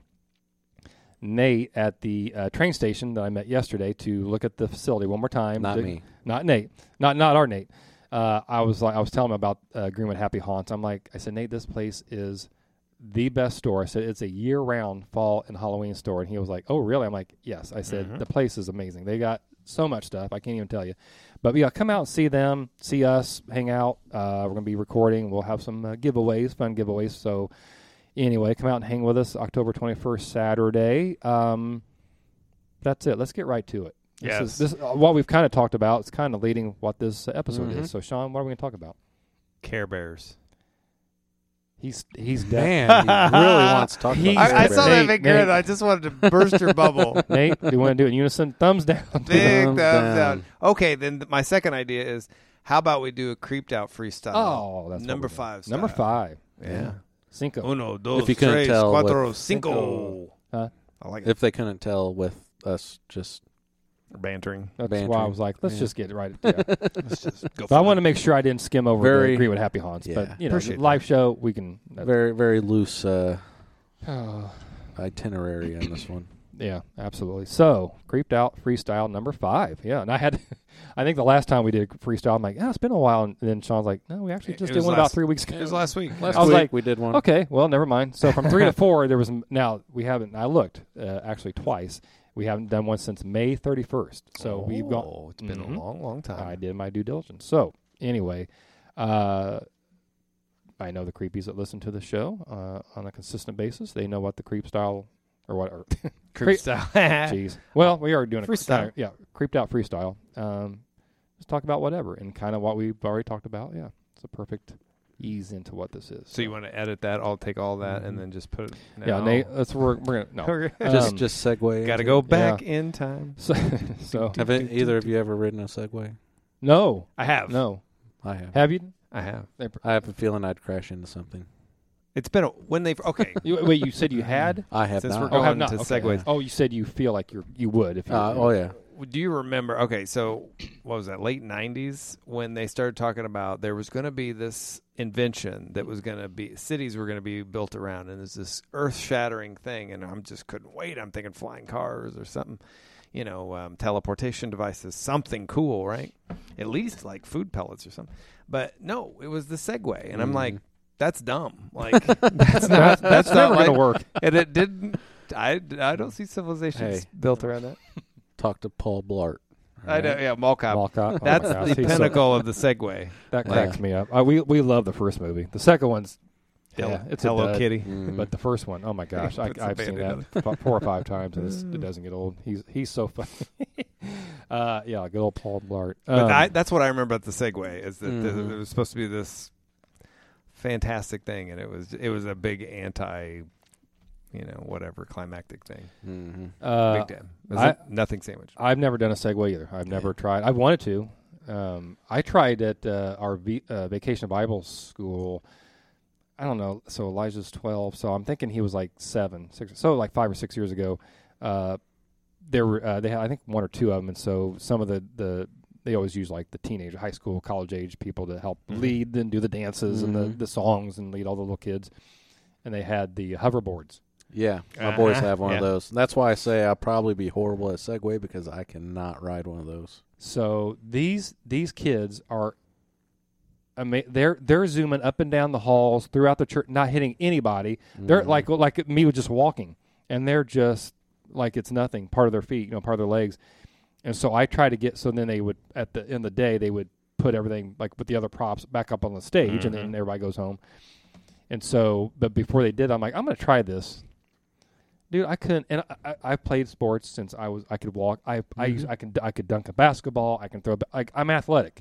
Nate, at the uh, train station that I met yesterday, to look at the facility one more time. Not to- me. Not Nate. Not not our Nate. Uh, I was like, I was telling him about uh, Greenwood Happy Haunts. I'm like, I said, Nate, this place is the best store. I said, it's a year-round fall and Halloween store. And he was like, oh, really? I'm like, yes. I said, Mhm. the place is amazing. They got so much stuff. I can't even tell you. But, yeah, come out and see them, see us, hang out. Uh, we're going to be recording. We'll have some uh, giveaways, fun giveaways. So, anyway, come out and hang with us October twenty-first, Saturday. Um, that's it. Let's get right to it. This Yes. is this uh, what we've kind of talked about. It's kind of leading what this uh, episode Mhm. is. So, Sean, what are we going to talk about? Care Bears. He's he's Man, dead. he really wants to talk He- about I- I this. saw that that big big grin. I just wanted to burst your bubble. Nate, do you want to do it in unison? Thumbs down. Big Thumbs thumbs down. down. Okay, then th- my second idea is, how about we do a creeped out freestyle? Oh, that's what number we're doing. five. Number style. five. Yeah. Cinco. Uno, dos, If you couldn't tres, tell with- cuatro, cinco. Huh? I like it. If they couldn't tell with us just Bantering. That's Bantering. why I was like, let's Yeah. just get it right. Yeah. Let's just go. But I want to make sure I didn't skim over Very- the Agree with Happy Haunts. yeah. But, you know, Appreciate live show, we can. Uh, very, very loose uh, oh, itinerary on this one. yeah, absolutely. So, Creeped Out Freestyle number five. Yeah, and I had, I think the last time we did freestyle, I'm like, yeah, it's been a while. And then Sean's like, no, we actually It just did was one about last- three weeks It ago. was last week. Last I was week like, we did one. Okay, well, never mind. So from three to four, there was now we haven't. I looked uh, actually twice. We haven't done one since May thirty-first. So we've gone. Oh, it's been Mhm. a long, long time. I did my due diligence. So anyway, uh, I know the creepies that listen to the show uh, on a consistent basis. They know what the creep style or what. Or Creep style. Jeez. Well, we are doing a Freestyle. kinda- yeah, creeped out freestyle. Um, let's talk about whatever and kind of what we've already talked about. Yeah, it's a perfect ease into what this is. So you want to edit that? I'll take all that Mhm. and then just put it. Yeah, now. Nate. That's we're we're gonna no. just, Um, just segue. Got to into go it. back in time. So, so Have it, either of you ever ridden a Segway? no, I have. no. I have. Have you? I have. They pr- I have a feeling I'd crash into something. It's been a, when they've okay. You, wait, you said you had? I have Since not. we're Oh, have going not. to Okay. segues. Oh, you said you feel like you you would if you. Uh, oh yeah. Do you remember? Okay, so what was that? Late nineties when they started talking about there was going to be this invention that was going to be cities were going to be built around, and it's this earth-shattering thing. And I'm just couldn't wait. I'm thinking flying cars or something, you know, um, teleportation devices, something cool, right? At least like food pellets or something. But no, it was the Segway, and I'm Mhm. like, that's dumb. Like that's not. That's, That's not never like, gonna work. and it didn't. I, I don't see civilizations Hey. built around that. Talk to Paul Blart. I know, yeah, mall cop. Walcott. Oh That's my gosh, the he's so- pinnacle of the Segway. that Yeah. cracks me up. Uh, we we love the first movie. The second one's yeah, Hello, it's a Hello dud. Kitty. Mhm. But the first one, oh my gosh, I, Puts the I've seen Band-Aid that f- four or five times, and it's, it doesn't get old. He's he's so funny. uh, yeah, good old Paul Blart. But Um, I, that's what I remember about the Segway is that th- Mhm. it was supposed to be this fantastic thing, and it was it was a big anti, you know, whatever climactic thing. Mhm. uh, big damn. It was I- a nothing sandwich. I've never done a Segway either. I've never tried. I wanted to. Um, I tried at uh, our v- uh, Vacation Bible School. I don't know. So Elijah's twelve. So I'm thinking he was like seven, six. So like five or six years ago, uh, there were uh, they had I think one or two of them, and so some of the the they always use like the teenage, high school, college age people to help Mhm. lead and do the dances and the, Mhm. the songs and lead all the little kids. And they had the hoverboards. Yeah, my boys Uh-huh. have one Yeah. of those. That's why I say I'll probably be horrible at Segway because I cannot ride one of those. So these these kids are, ama- they're they're zooming up and down the halls throughout the church, not hitting anybody. They're Mhm. like like me with just walking, and they're just like it's nothing. Part of their feet, you know, part of their legs. And so I try to get. So then they would at the end of the day they would put everything like with the other props back up on the stage, and then Mhm. everybody goes home. And so, but before they did, I'm like, I'm going to try this. Dude, I couldn't, and I, I, I played sports since I was I could walk. I I used, Mhm. I can I could dunk a basketball. I can throw. a ba- Like I'm athletic.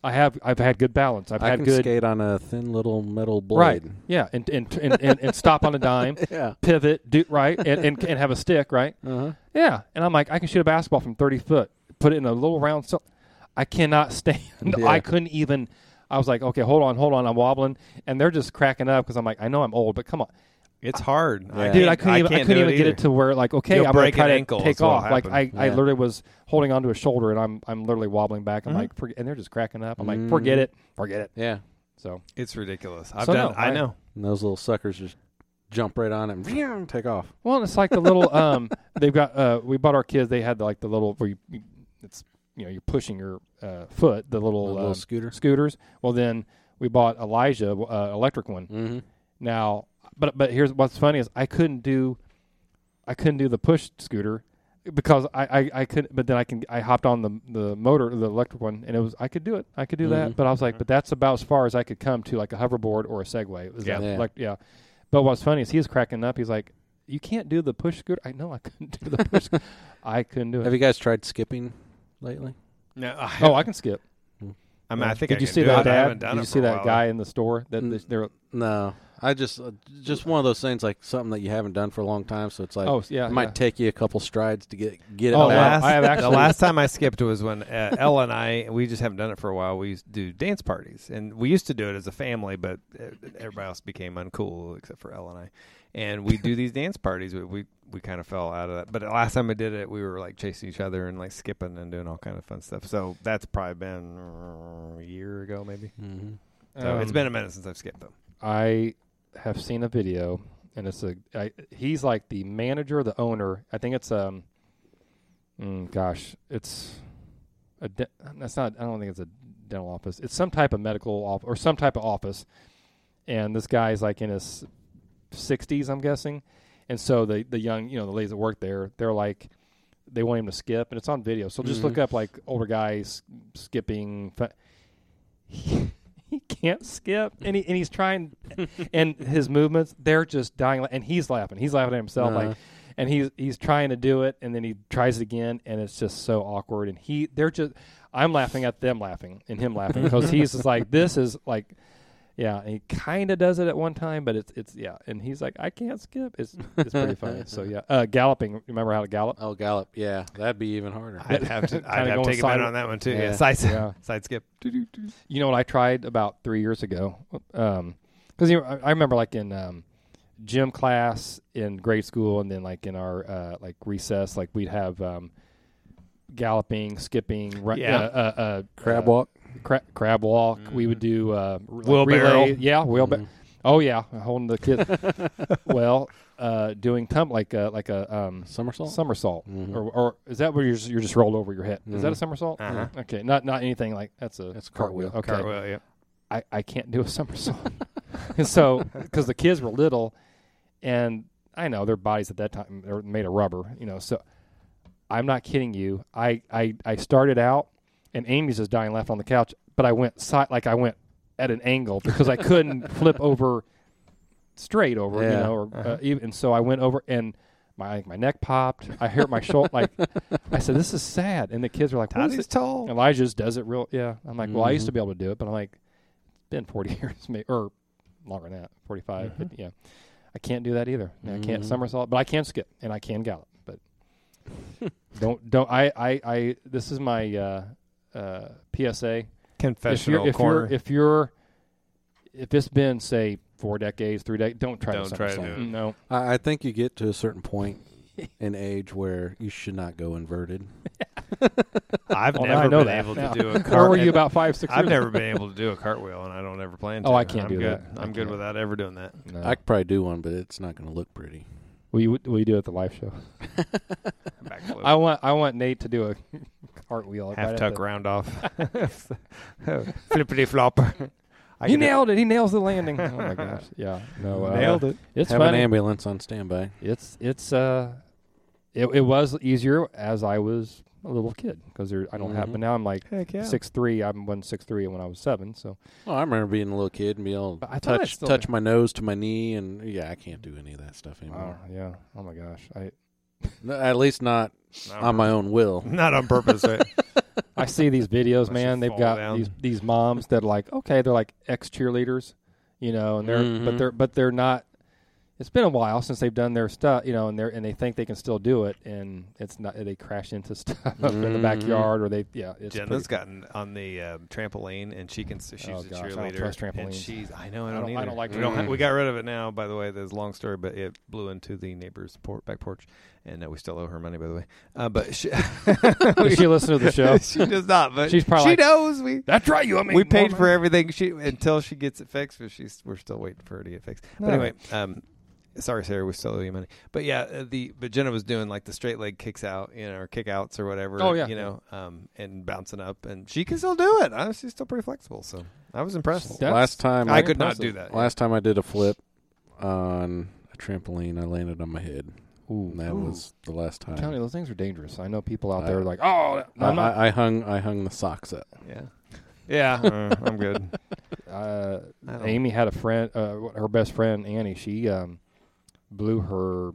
I have. I've had good balance. I've I had can good. skate on a thin little metal Right. blade. Yeah, and and, and, and and stop on a dime, Yeah. pivot, do right, and, and and have a stick, right? Uh-huh. Yeah, and I'm like, I can shoot a basketball from thirty foot, put it in a little round. So I cannot stand. Yeah. I couldn't even. I was like, okay, hold on, hold on. I'm wobbling, and they're just cracking up because I'm like, I know I'm old, but come on, It's hard. Yeah. dude. I couldn't I even. I can't couldn't do even get either. it to where like, okay, You'll I'm gonna break try an to ankle take is what'll off. Like I, happen. I Yeah. literally was holding onto a shoulder, and I'm I'm literally wobbling back. I'm Mhm. like, forget, and they're just cracking up. I'm like, Mhm. forget it, forget it. Yeah. So It's ridiculous. I've So, done. no, I, I- know. And those little suckers just jump right on it and take off. well, it's like the little. Um, they've got. Uh, we bought our kids. They had the, like the little where you, you it's you know you're pushing your uh, foot, the little, A little um, scooter. scooters. Well, then we bought Elijah uh, electric one. Mm-hmm. Now, but but here's what's funny is I couldn't do, I couldn't do the push scooter because I, I, I couldn't. But then I can I hopped on the the motor the electric one and it was I could do it I could do that. Mhm. But I was like, but that's about as far as I could come to like a hoverboard or a Segway. It was Yeah. that, Yeah. like yeah. But what's funny is he's cracking up. He's like, you can't do the push scooter. I know I couldn't do the push. I couldn't do it. Have you guys tried skipping lately? No. I, oh, I can skip. I mean, I think Did I you can see do that it. I dad? haven't done Did it you for see a that while, guy in the store that Mm. they're No. I just uh, just one of those things like something that you haven't done for a long time, so it's like oh yeah it might yeah. take you a couple strides to get get it Oh, The wow. back. last, I have the actually- last time I skipped was when uh, Ella and I, we just haven't done it for a while. We used to do dance parties, and we used to do it as a family, but uh, everybody else became uncool except for Ella and I. And we do these dance parties. We we, we kind of fell out of that. But the last time we did it, we were like chasing each other and like skipping and doing all kind of fun stuff. So that's probably been uh, a year ago, maybe. Mm-hmm. So it's Um, been a minute since I've skipped though. I have seen a video, and it's a. I, he's like the manager, the owner. I think it's um. Mm, gosh, it's a. De- that's not. I don't think it's a dental office. It's some type of medical office or some type of office, and this guy's like in his sixties, I'm guessing, and so the the young, you know, the ladies that work there, they're like, they want him to skip, and it's on video. So just Mhm. look up like older guys skipping. Fa- he, he can't skip, and he and he's trying, and his movements, they're just dying, and he's laughing. He's laughing at himself, Uh-huh. like, and he's he's trying to do it, and then he tries it again, and it's just so awkward. And he, they're just, I'm laughing at them laughing and him laughing because he's just like, this is like. Yeah, and he kind of does it at one time, but it's it's yeah, and he's like, I can't skip. It's it's pretty funny. So yeah, uh, galloping. Remember how to gallop? Oh, gallop. Yeah, that'd be even harder. I'd have to. Kinda I'd have going to take a side- minute on that one too. Yeah, Yeah. side Yeah. side skip. You know what I tried about three years ago? Um, because you know, I, I remember like in um, gym class in grade school, and then like in our uh, like recess, like we'd have um, galloping, skipping, ru- Yeah. uh, uh, uh, Crab uh, walk. cra- crab walk. Mm-hmm. We would do uh, r- like Wheelbarrow. relay- Yeah, wheelbarrow. Mhm. Oh yeah, holding the kid. Well, uh, doing tum like a like a um, Somersault. somersault, Mhm. or or is that where you're just, you're just rolled over your head? Is that a Mhm. somersault? Uh-huh. Okay, not not anything like that's a That's a cartwheel. Okay, Cartwheel. Yeah. I, I can't do a somersault. And so, because the kids were little, and I know their bodies at that time are made of rubber, you know. So, I'm not kidding you. I, I, I started out, and Amy's just dying laughing on the couch, but I went side, like I went at an angle because I couldn't flip over straight over, you Yeah. know. Or, Uh-huh. uh, even, and so I went over, and my like, my neck popped. I hurt my shoulder. Like I said, this is sad. And the kids were like, "What is Toddy's it?" tall. Elijah just does it real. Yeah. I'm like, well, I used Mhm. to be able to do it, but I'm like, it's been forty years, maybe, or longer than that, forty-five, Mhm. fifty, yeah. I can't do that either. I can't Mhm. somersault, but I can skip and I can gallop. But don't don't I I I this is my uh, uh, P S A. If Confessional you're if corner. you're if you're if it's been say four decades, three decades, don't try Don't to try to somersault. do it. No. I, I think you get to a certain point in age where you should not go inverted. I've Well, now I never know been that able now. to do a Where cart. were you about five, six I've years never ago? been able to do a cartwheel, and I don't ever plan to. Oh, I can't I'm do good. that. I I'm good can't. without ever doing that. No. I could probably do one, but it's not going to look pretty. will you will you do it at the live show? Backflip. I want I want Nate to do a cartwheel. right half at tuck the- round off. Flippity flop. I He can do- nailed it. He nails the landing. Oh my gosh. Yeah. No. Uh, Nailed it. It's Have an funny. ambulance on standby. It's it's uh, it it was easier as I was a little kid because I don't have. Mhm. But now I'm like Heck yeah. six three. I'm one six three when I was seven. So Oh, I remember being a little kid and being able But to I thought I touch still- touch my nose to my knee, and yeah, I can't do any of that stuff wow, anymore. yeah. Oh my gosh. I No, At least not Not on my own will. Not on purpose, right? I see these videos, Unless you man. They've fall got down. these these moms that are like, okay, they're like ex cheerleaders, you know, and they're Mhm. but they're but they're not. It's been a while since they've done their stuff, you know, and they are and they think they can still do it, and it's not. They crash into stuff in the Mhm. backyard, or they yeah. It's Jenna's pretty- gotten on the um, trampoline, and she can. She's Oh, a gosh, I don't cheerleader. trust and trampolines. she's. I know. I I don't. don't- I either. don't like We don't. them. ha- we got rid of it now. By the way, there's a long story, but it blew into the neighbor's por- back porch, and uh, we still owe her money. By the way, uh, but she, Does she listen to the show? she does not. But She's probably she like, knows we. That's right. You. I mean, We paid for everything she until she gets it fixed, but she's we're still waiting for her to get fixed. But All anyway, um, sorry, Sarah, we still owe you money. But yeah, uh, the but Jenna was doing like the straight leg kicks out, you know, or kick outs or whatever. Oh, yeah. you know, um, and bouncing up, and she can still do it. Uh, She's still pretty flexible, so I was impressed. That's Last time I I, could not impressive. do that. last time I did a flip on a trampoline, I landed on my head. Ooh, And that ooh. was the last I'm time. telling you, those things are dangerous. I know people out I- there are like, oh, I, I'm not. I, I hung I hung the socks up. Yeah, yeah, uh, I'm good. Uh, I don't- Amy had a friend, uh, her best friend Annie. She um, blew her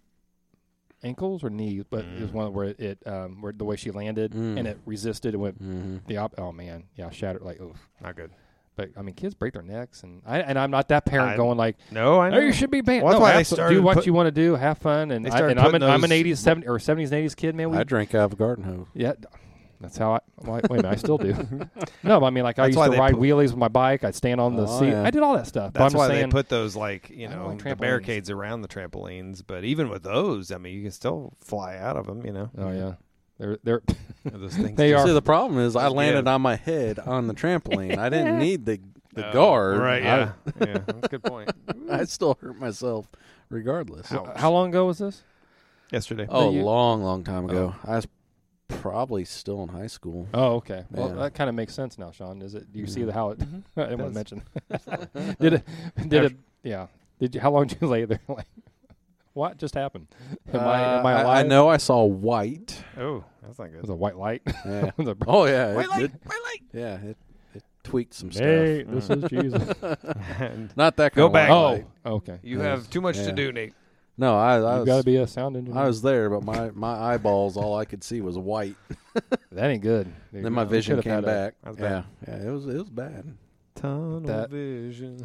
ankles or knees, but it was Mm. one where it, it um, where the way she landed Mm. and it resisted and went Mm-hmm. the op. Oh man, yeah, shattered like oof. Not good. But I mean, kids break their necks, and I and I'm not that parent I- going like, No, I know. oh, you should be banned. Well, that's no, why they absolutely. started do what put- you want to do, have fun, and They I, started and I'm an, putting I'm an those- eighties, seventies, or seventies and eighties kid, man. We, I drank out of a garden hose. yeah, that's how I. Wait, wait a minute, I still do. No, but I mean, like I That's used why to they ride put- wheelies with my bike. I'd stand on the Oh, seat. yeah. I did all that stuff. but That's I'm why just saying, they put those like you I don't know like the trampolines. barricades around the trampolines. But even with those, I mean, you can still fly out of them. You know, Oh yeah, they're they're those things. They just- are- See, the problem is I Just landed give. on my head on the trampoline. I didn't need the the Oh, guard. Right? I- Yeah, yeah. That's a good point. I still hurt myself regardless. How- how long ago was this? Yesterday. Oh, a you- long, long time ago. I was probably still in high school. Oh, okay. Well, Yeah. that kind of makes sense now, Sean. Is it? Do you see the how it? Mm-hmm. I didn't want does. to mention. did it? Did it? Yeah. Did you? How long did you lay there? Like, what just happened? Am I? Am I Uh, alive? I know I saw white. Oh, that's not It good. was a white light. Yeah. It was a- Oh yeah. White it- light, it- white light. yeah. It, it tweaked some Hey, stuff. this is Jesus. And Not that kind Go of back. white Oh, light. okay. you Yeah. have too much Yeah. to do, Nate. No, I, I You was got to be a sound engineer. I was there, but my, my eyeballs, all I could see was white. That ain't good. Dude, Then my we vision could've came had a- back. That's Yeah, bad. yeah, it was it was bad. Tunnel That- vision.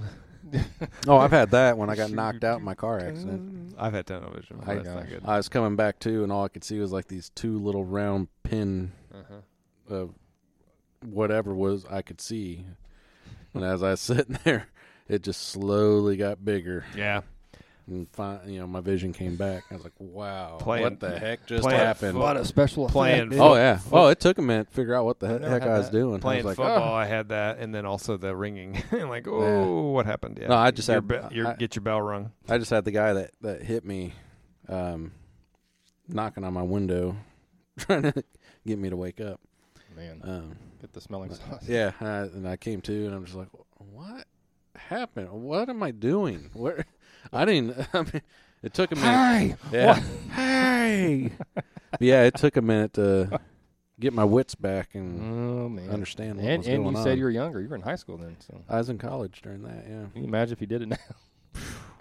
Oh, I've had that when I got knocked out in my car accident. I've had tunnel vision. I- That's not good. I was coming back too, and all I could see was like these two little round pin Uh-huh. of whatever was I could see. And as I was sitting there, it just slowly got bigger, Yeah. and fi- you know my vision came back. I was like, "Wow, Playing- what the heck just playing happened?" What a special Playing effect. Oh yeah. Oh, it took a minute to figure out what the I've he- never heck had I was that. doing. Playing I was like, football, "Oh." I had that, and then also the ringing. and like, oh, Yeah. what happened? Yeah. No, I just your had- be- your, I- get your bell rung. I just had the guy that, that hit me um, knocking on my window, trying to get me to wake up. Man, Um, get the smelling sauce. yeah, and I, and I came to, and I'm just like, "What happened? What am I doing? Where? I didn't. I mean, it took a minute. Hey, Yeah, hey. But yeah, it took a minute to get my wits back and oh man. understand what And was and going you said on. you were younger. You were in high school then. So I was in college during that. Yeah. can you imagine if you did it now?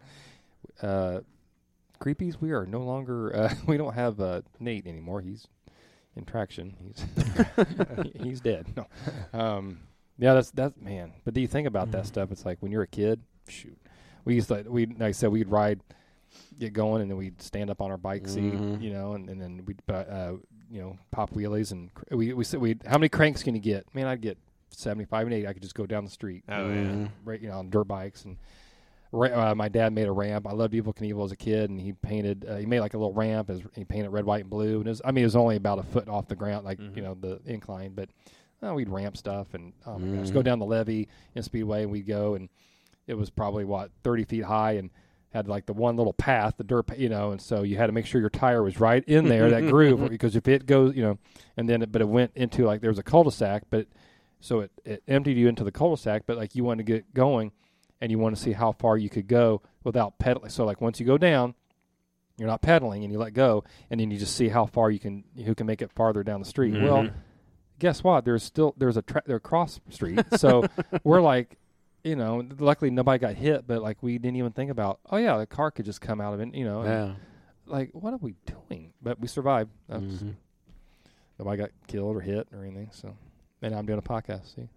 uh, creepies, we are no longer. Uh, we don't have uh, Nate anymore. He's in traction. He's he's dead. No. Um, yeah, that's that's man. But do you think about that stuff? It's like when you're a kid. Shoot, we used to. We like I said, we'd ride, get going, and then we'd stand up on our bike seat, Mhm. you know, and, and then we'd uh, you know pop wheelies and cr- we we said we how many cranks can you get? Man, I'd get seventy-five and eighty. I could just go down the street. Oh, yeah. Mhm. Right, you know, on dirt bikes. And ra- uh, my dad made a ramp. I loved Evel Knievel as a kid, and he painted. Uh, he made like a little ramp. As he painted red, white, and blue. And it was, I mean, it was only about a foot off the ground, like Mhm. you know, the incline. But uh, we'd ramp stuff, and oh my gosh, Mhm. go down the levee in Speedway, and we'd go, and it was probably what thirty feet high, and had like the one little path, the dirt, pa- you know, and so you had to make sure your tire was right in there, that groove, because if it goes, you know, and then, it, but it went into like there was a cul-de-sac, but so it, it emptied you into the cul-de-sac, but like you wanted to get going, and you want to see how far you could go without pedaling. So like once you go down, you're not pedaling, and you let go, and then you just see how far you can, who can make it farther down the street. Mhm. Well, guess what? There's still there's a tra- there cross street, so we're like. You know, luckily nobody got hit, but like we didn't even think about, oh yeah, the car could just come out of it, you know. and, Yeah. like, what are we doing? But we survived. That's, Mhm. nobody got killed or hit or anything. So, and I'm doing a podcast. See,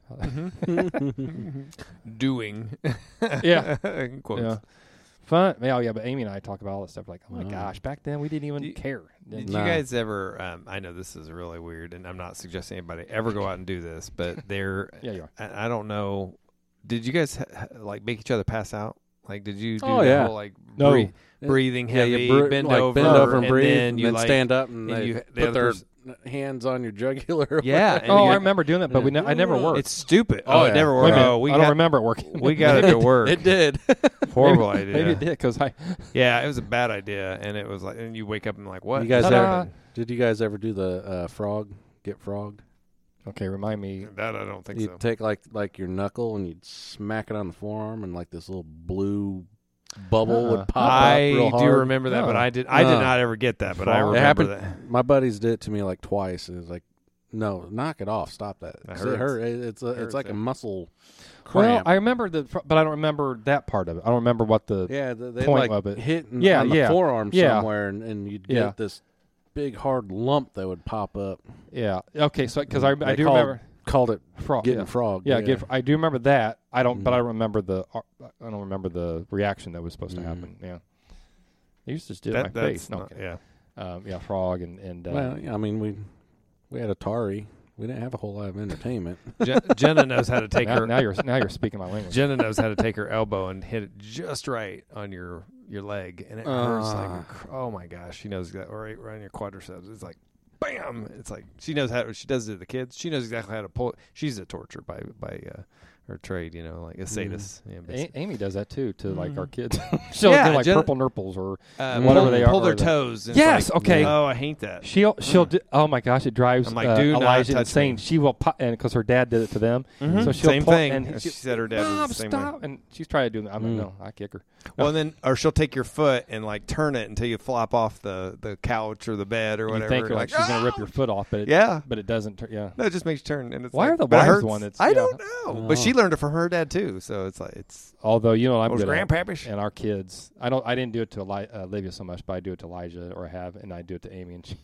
Doing. yeah, Quotes. yeah, fun. Yeah, oh, yeah. But Amy and I talk about all this stuff. Like, oh my Oh. gosh, back then we didn't even Do you- care. Did Nah. you guys ever? Um, I know this is really weird, and I'm not suggesting anybody ever go out and do this, but there. Yeah, you are. I, I don't know. Did you guys ha- ha- like make each other pass out? Like, did you do Oh, that yeah. whole like No. breathe, breathing Yeah, heavy, you br- bend like, over, bend over and and breathe, then and you then like, stand up and, and they you- the put other their person- hands on your jugular. or Yeah, whatever. and Oh, you- I remember doing that, but we ne- I never worked. It's stupid. Oh, Oh, yeah. it never Wait a worked. minute. Oh, we I don't got remember it working. we got it to work. It did. Horrible idea. Maybe it did because I. Yeah, it was a bad idea, and it was like, and you wake up and like, what? You guys just ever- happened? Did you guys ever do the uh, frog? Get frogged? Okay, remind me. That I don't think You'd so. take like like your knuckle and you'd smack it on the forearm, and like this little blue bubble Uh-uh. would pop I up real do hard. remember that, but Oh. I did. I did Uh. not ever get that, but I Frog. remember It happened. that. My buddies did it to me like twice, and it was like, no, knock it off, stop that. That 'Cause hurts. It hurt. It- It's a, Hurts, it's like yeah. a muscle Well, cramp. I remember the, fr- but I don't remember that part of it. I don't remember what the. yeah, the, they point like of it. hit in- Yeah, on the yeah. forearm Yeah. somewhere, and, and you'd get Yeah. this big hard lump that would pop up. Yeah. Okay. So because I, I They do called, remember called it frog. getting Yeah. frogged. Yeah, Get, I do remember that. I don't, but Mhm. I don't remember the. uh, I don't remember the reaction that was supposed Mhm. to happen. Yeah. They used to just do it That, in my that's face. No, not- okay. yeah. Um, yeah, frog and and. Uh, Well, yeah, I mean, we we had Atari. We didn't have a whole lot of entertainment. Je- Jenna knows how to take now, her. now you're now you're speaking my language. Jenna knows how to take her elbow and hit it just right on your your leg, and it hurts like Ah. a cr- oh my gosh, she knows that right right on your quadriceps. It's like bam. It's like she knows how she does it to the kids. She knows exactly how to pull it. She's a torture by by uh, her trade, you know, like a sadist. Yeah, A- basically. Amy does that too to like Mhm. our kids. She'll Yeah, do like Jen- purple nurples or Uh, whatever pull, they are. pull their or the- toes. and it's Yes, like, okay. Oh, I hate that. She'll she'll do, oh my gosh, it drives I'm like, uh, do not Elijah touch insane. me. She will pop, and because her dad did it to them, Mhm. so she'll Same pull, thing. And She she, said her dad was Mom, the same stop! way. And she's trying to do that. I'm Mm. like, no, I kick her. Well, then, or she'll take your foot and like turn it until you flop off the, the couch or the bed or You whatever. think like, she's gonna rip your foot off, but it, Yeah. but it doesn't. Tur- yeah. No, it just makes you turn. And it's Why like, are the but it wives the hurts. one that's- I yeah. don't know, Oh. but she learned it from her dad too. So it's like it's Although you know what I'm those good at, grandpappy. and our kids. I don't. I didn't do it to Eli- uh, Olivia so much, but I do it to Elijah, or I have, and I do it to Amy and she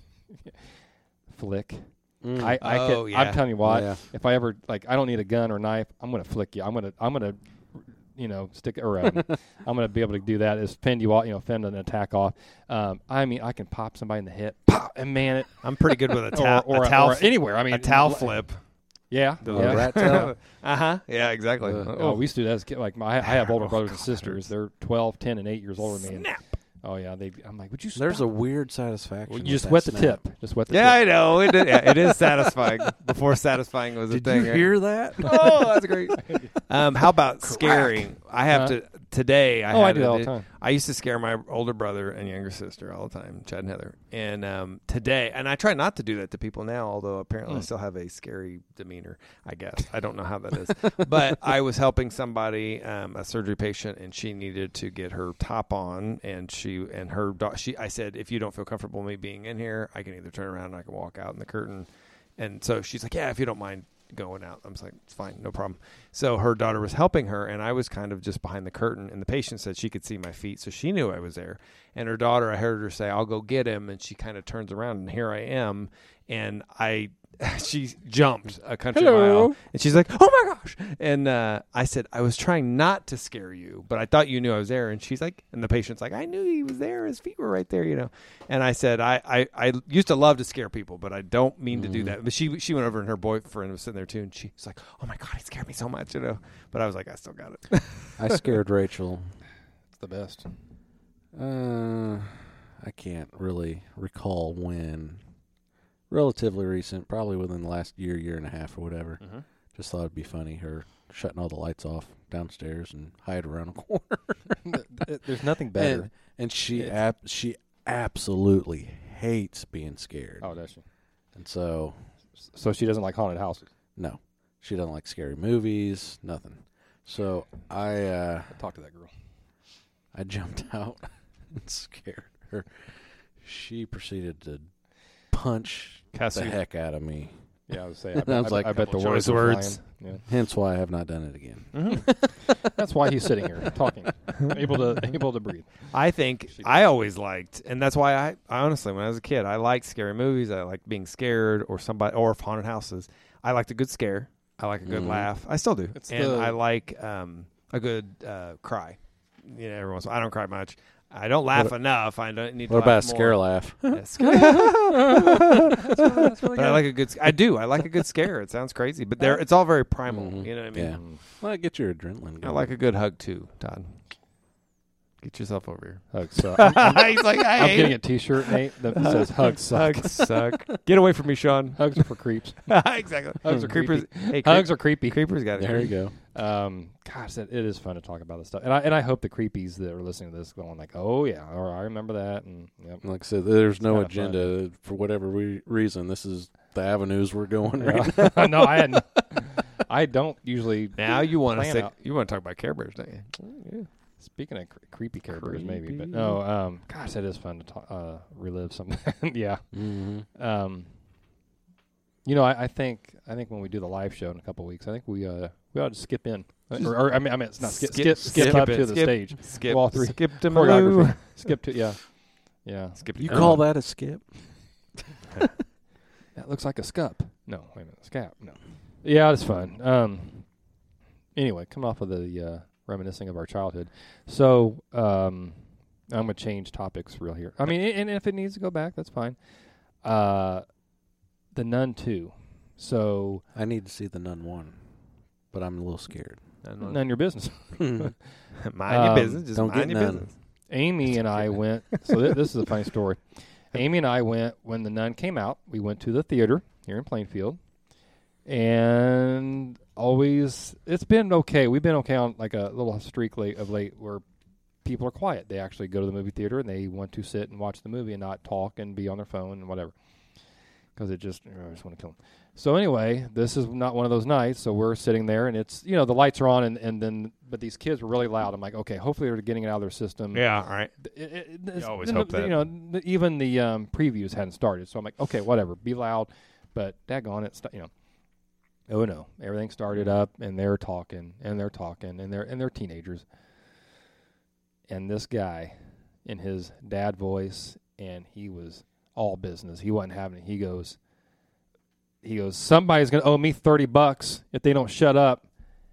flick. Mm. I, I Oh, can, yeah. I'm telling you what. Yeah. If I ever like, I don't need a gun or knife. I'm gonna flick you. I'm gonna. I'm gonna. You know, stick or um, I'm gonna be able to do that. Is fend you off. You know, fend an attack off. Um, I mean, I can pop somebody in the head, pop, and man it, I'm pretty good with a, ta- or, or, a towel, or anywhere. I mean, a towel l- flip. Yeah, The yeah. rat tail. uh huh. Yeah, exactly. Uh, Oh, we used to do that as a kid. Like my, I have older Oh, brothers and God, sisters. They're twelve, ten, and eight years older than me. And, Snap. oh yeah, they. I'm like, would you? There's stop? a weird satisfaction. Well, with you just that wet the snap. tip. Just wet the Yeah, tip. I know. It, is- yeah, it is satisfying. Before satisfying was a Did thing. you right? hear that? Oh, that's great. Um, how about scaring? I have Huh? to today. I Oh, I had do to that all the time. I used to scare my older brother and younger sister all the time, Chad and Heather. And um, today, and I try not to do that to people now, although apparently I Mm. still have a scary demeanor, I guess. I don't know how that is. But I was helping somebody, um, a surgery patient, and she needed to get her top on. And she and her, do- she, I said, if you don't feel comfortable me being in here, I can either turn around and I can walk out in the curtain. And so she's like, yeah, if you don't mind going out. I was like, it's fine, no problem. So her daughter was helping her, and I was kind of just behind the curtain, and the patient said she could see my feet, so she knew I was there. And her daughter, I heard her say, I'll go get him, and she kind of turns around, and here I am, and I, she jumped a country Hello. mile, and she's like, oh my gosh. And uh, I said, I was trying not to scare you, but I thought you knew I was there. And she's like, and the patient's like, I knew he was there, his feet were right there, you know. And I said, I, I, I used to love to scare people, but I don't mean to do that. But she she went over, and her boyfriend was sitting there too, and she was like, oh my God, he scared me so much, you know. But I was like, I still got it. I scared Rachel. It's the best. Uh, I can't really recall when. Relatively recent, probably within the last year, year and a half, or whatever. Mm-hmm. Just thought it'd be funny, her shutting all the lights off downstairs and hide around a corner. There's nothing better. And, and she It's- ab- she absolutely hates being scared. Oh, does she? And so, So she doesn't like haunted houses. no, she doesn't like scary movies, nothing. So I uh, Talk to that girl. I jumped out and scared her. She proceeded to punch Cass, the you- heck out of me. Yeah, I was saying. I, I bet, was I, like, I bet the couple words choice were words. flying. Yeah. Hence why I have not done it again. Mm-hmm. That's why he's sitting here talking, able to able to breathe. I think I always liked, and that's why I, I honestly, when I was a kid, I liked scary movies. I liked being scared or somebody or haunted houses. I liked a good scare. I like a good Mhm. laugh. I still do, It's and the- I like um, a good uh, cry. You know, every once in a while. I don't cry much. I don't laugh What- enough. I don't need. What to about a laugh scare more. laugh? Yeah, scare- That's really But I like a good. I do. I like a good scare. It sounds crazy, but there, it's all very primal. Mhm. You know what I mean? Yeah. Well, get your adrenaline going. I like a good hug too, Todd. Get yourself over here. Hugs suck. I'm, I'm- He's like, I I'm hate getting it. a T-shirt, Nate, that says "Hugs suck." Hugs suck. Get away from me, Sean. Hugs are for creeps. Exactly. Hugs are creepers. Hey, Hugs are creepy. creepers got it. There you go. Um, gosh, that, it is fun to talk about this stuff, and I and I hope the creepies that are listening to this going like, "Oh yeah, or I remember that." And yep. Like I said, there's no kinda fun. agenda for whatever re- reason. This is the avenues we're going right now. Yeah. no, I hadn't. I don't usually. Now you want to Plan say, out. you want to talk about Care Bears, don't you? Yeah. Speaking of cre- creepy Care Bears, maybe, but Creepy. no. Um, gosh, that is fun to talk, uh, relive something. yeah. Mm-hmm. Um, you know, I, I think I think when we do the live show in a couple of weeks, I think we uh we ought to skip in, or, or I mean, I mean, it's not skip, skip, skip, skip up it. to the Skip. stage, Skip. Wall three. Skip to choreography, Malou. skip to yeah, yeah. Skip You to call Malou. that a skip? That looks like a scup. No, wait a minute, scap. No. Yeah, it's fun. Um. Anyway, coming off of the uh, reminiscing of our childhood, so um, I'm gonna change topics real here. I mean, and if it needs to go back, that's fine. Uh, the Nun two. So I need to see the Nun one, but I'm a little scared. none of your business. Mind Um, your business. Just don't mind get your none. business. Amy and I went. So th- this is a funny story. Amy and I went when the Nun came out. We went to the theater here in Plainfield, and always it's been okay. We've been okay on like a little streak late of late where people are quiet. They actually go to the movie theater and they want to sit and watch the movie and not talk and be on their phone and whatever. Because it just, you know, I just want to kill them. So anyway, this is not one of those nights. So we're sitting there and it's, you know, the lights are on and, and then, but these kids were really loud. I'm like, okay, hopefully they're getting it out of their system. Yeah, all right. It, it, it's- always the- hope the- that. You know, the, even the um, previews hadn't started. So I'm like, okay, whatever, be loud. But daggone it, st- you know. Oh no, everything started up and they're talking and they're talking and they're and they're teenagers. And this guy, in his dad voice, and he was all business. He wasn't having it. He goes, he goes, somebody's gonna owe me thirty bucks if they don't shut up.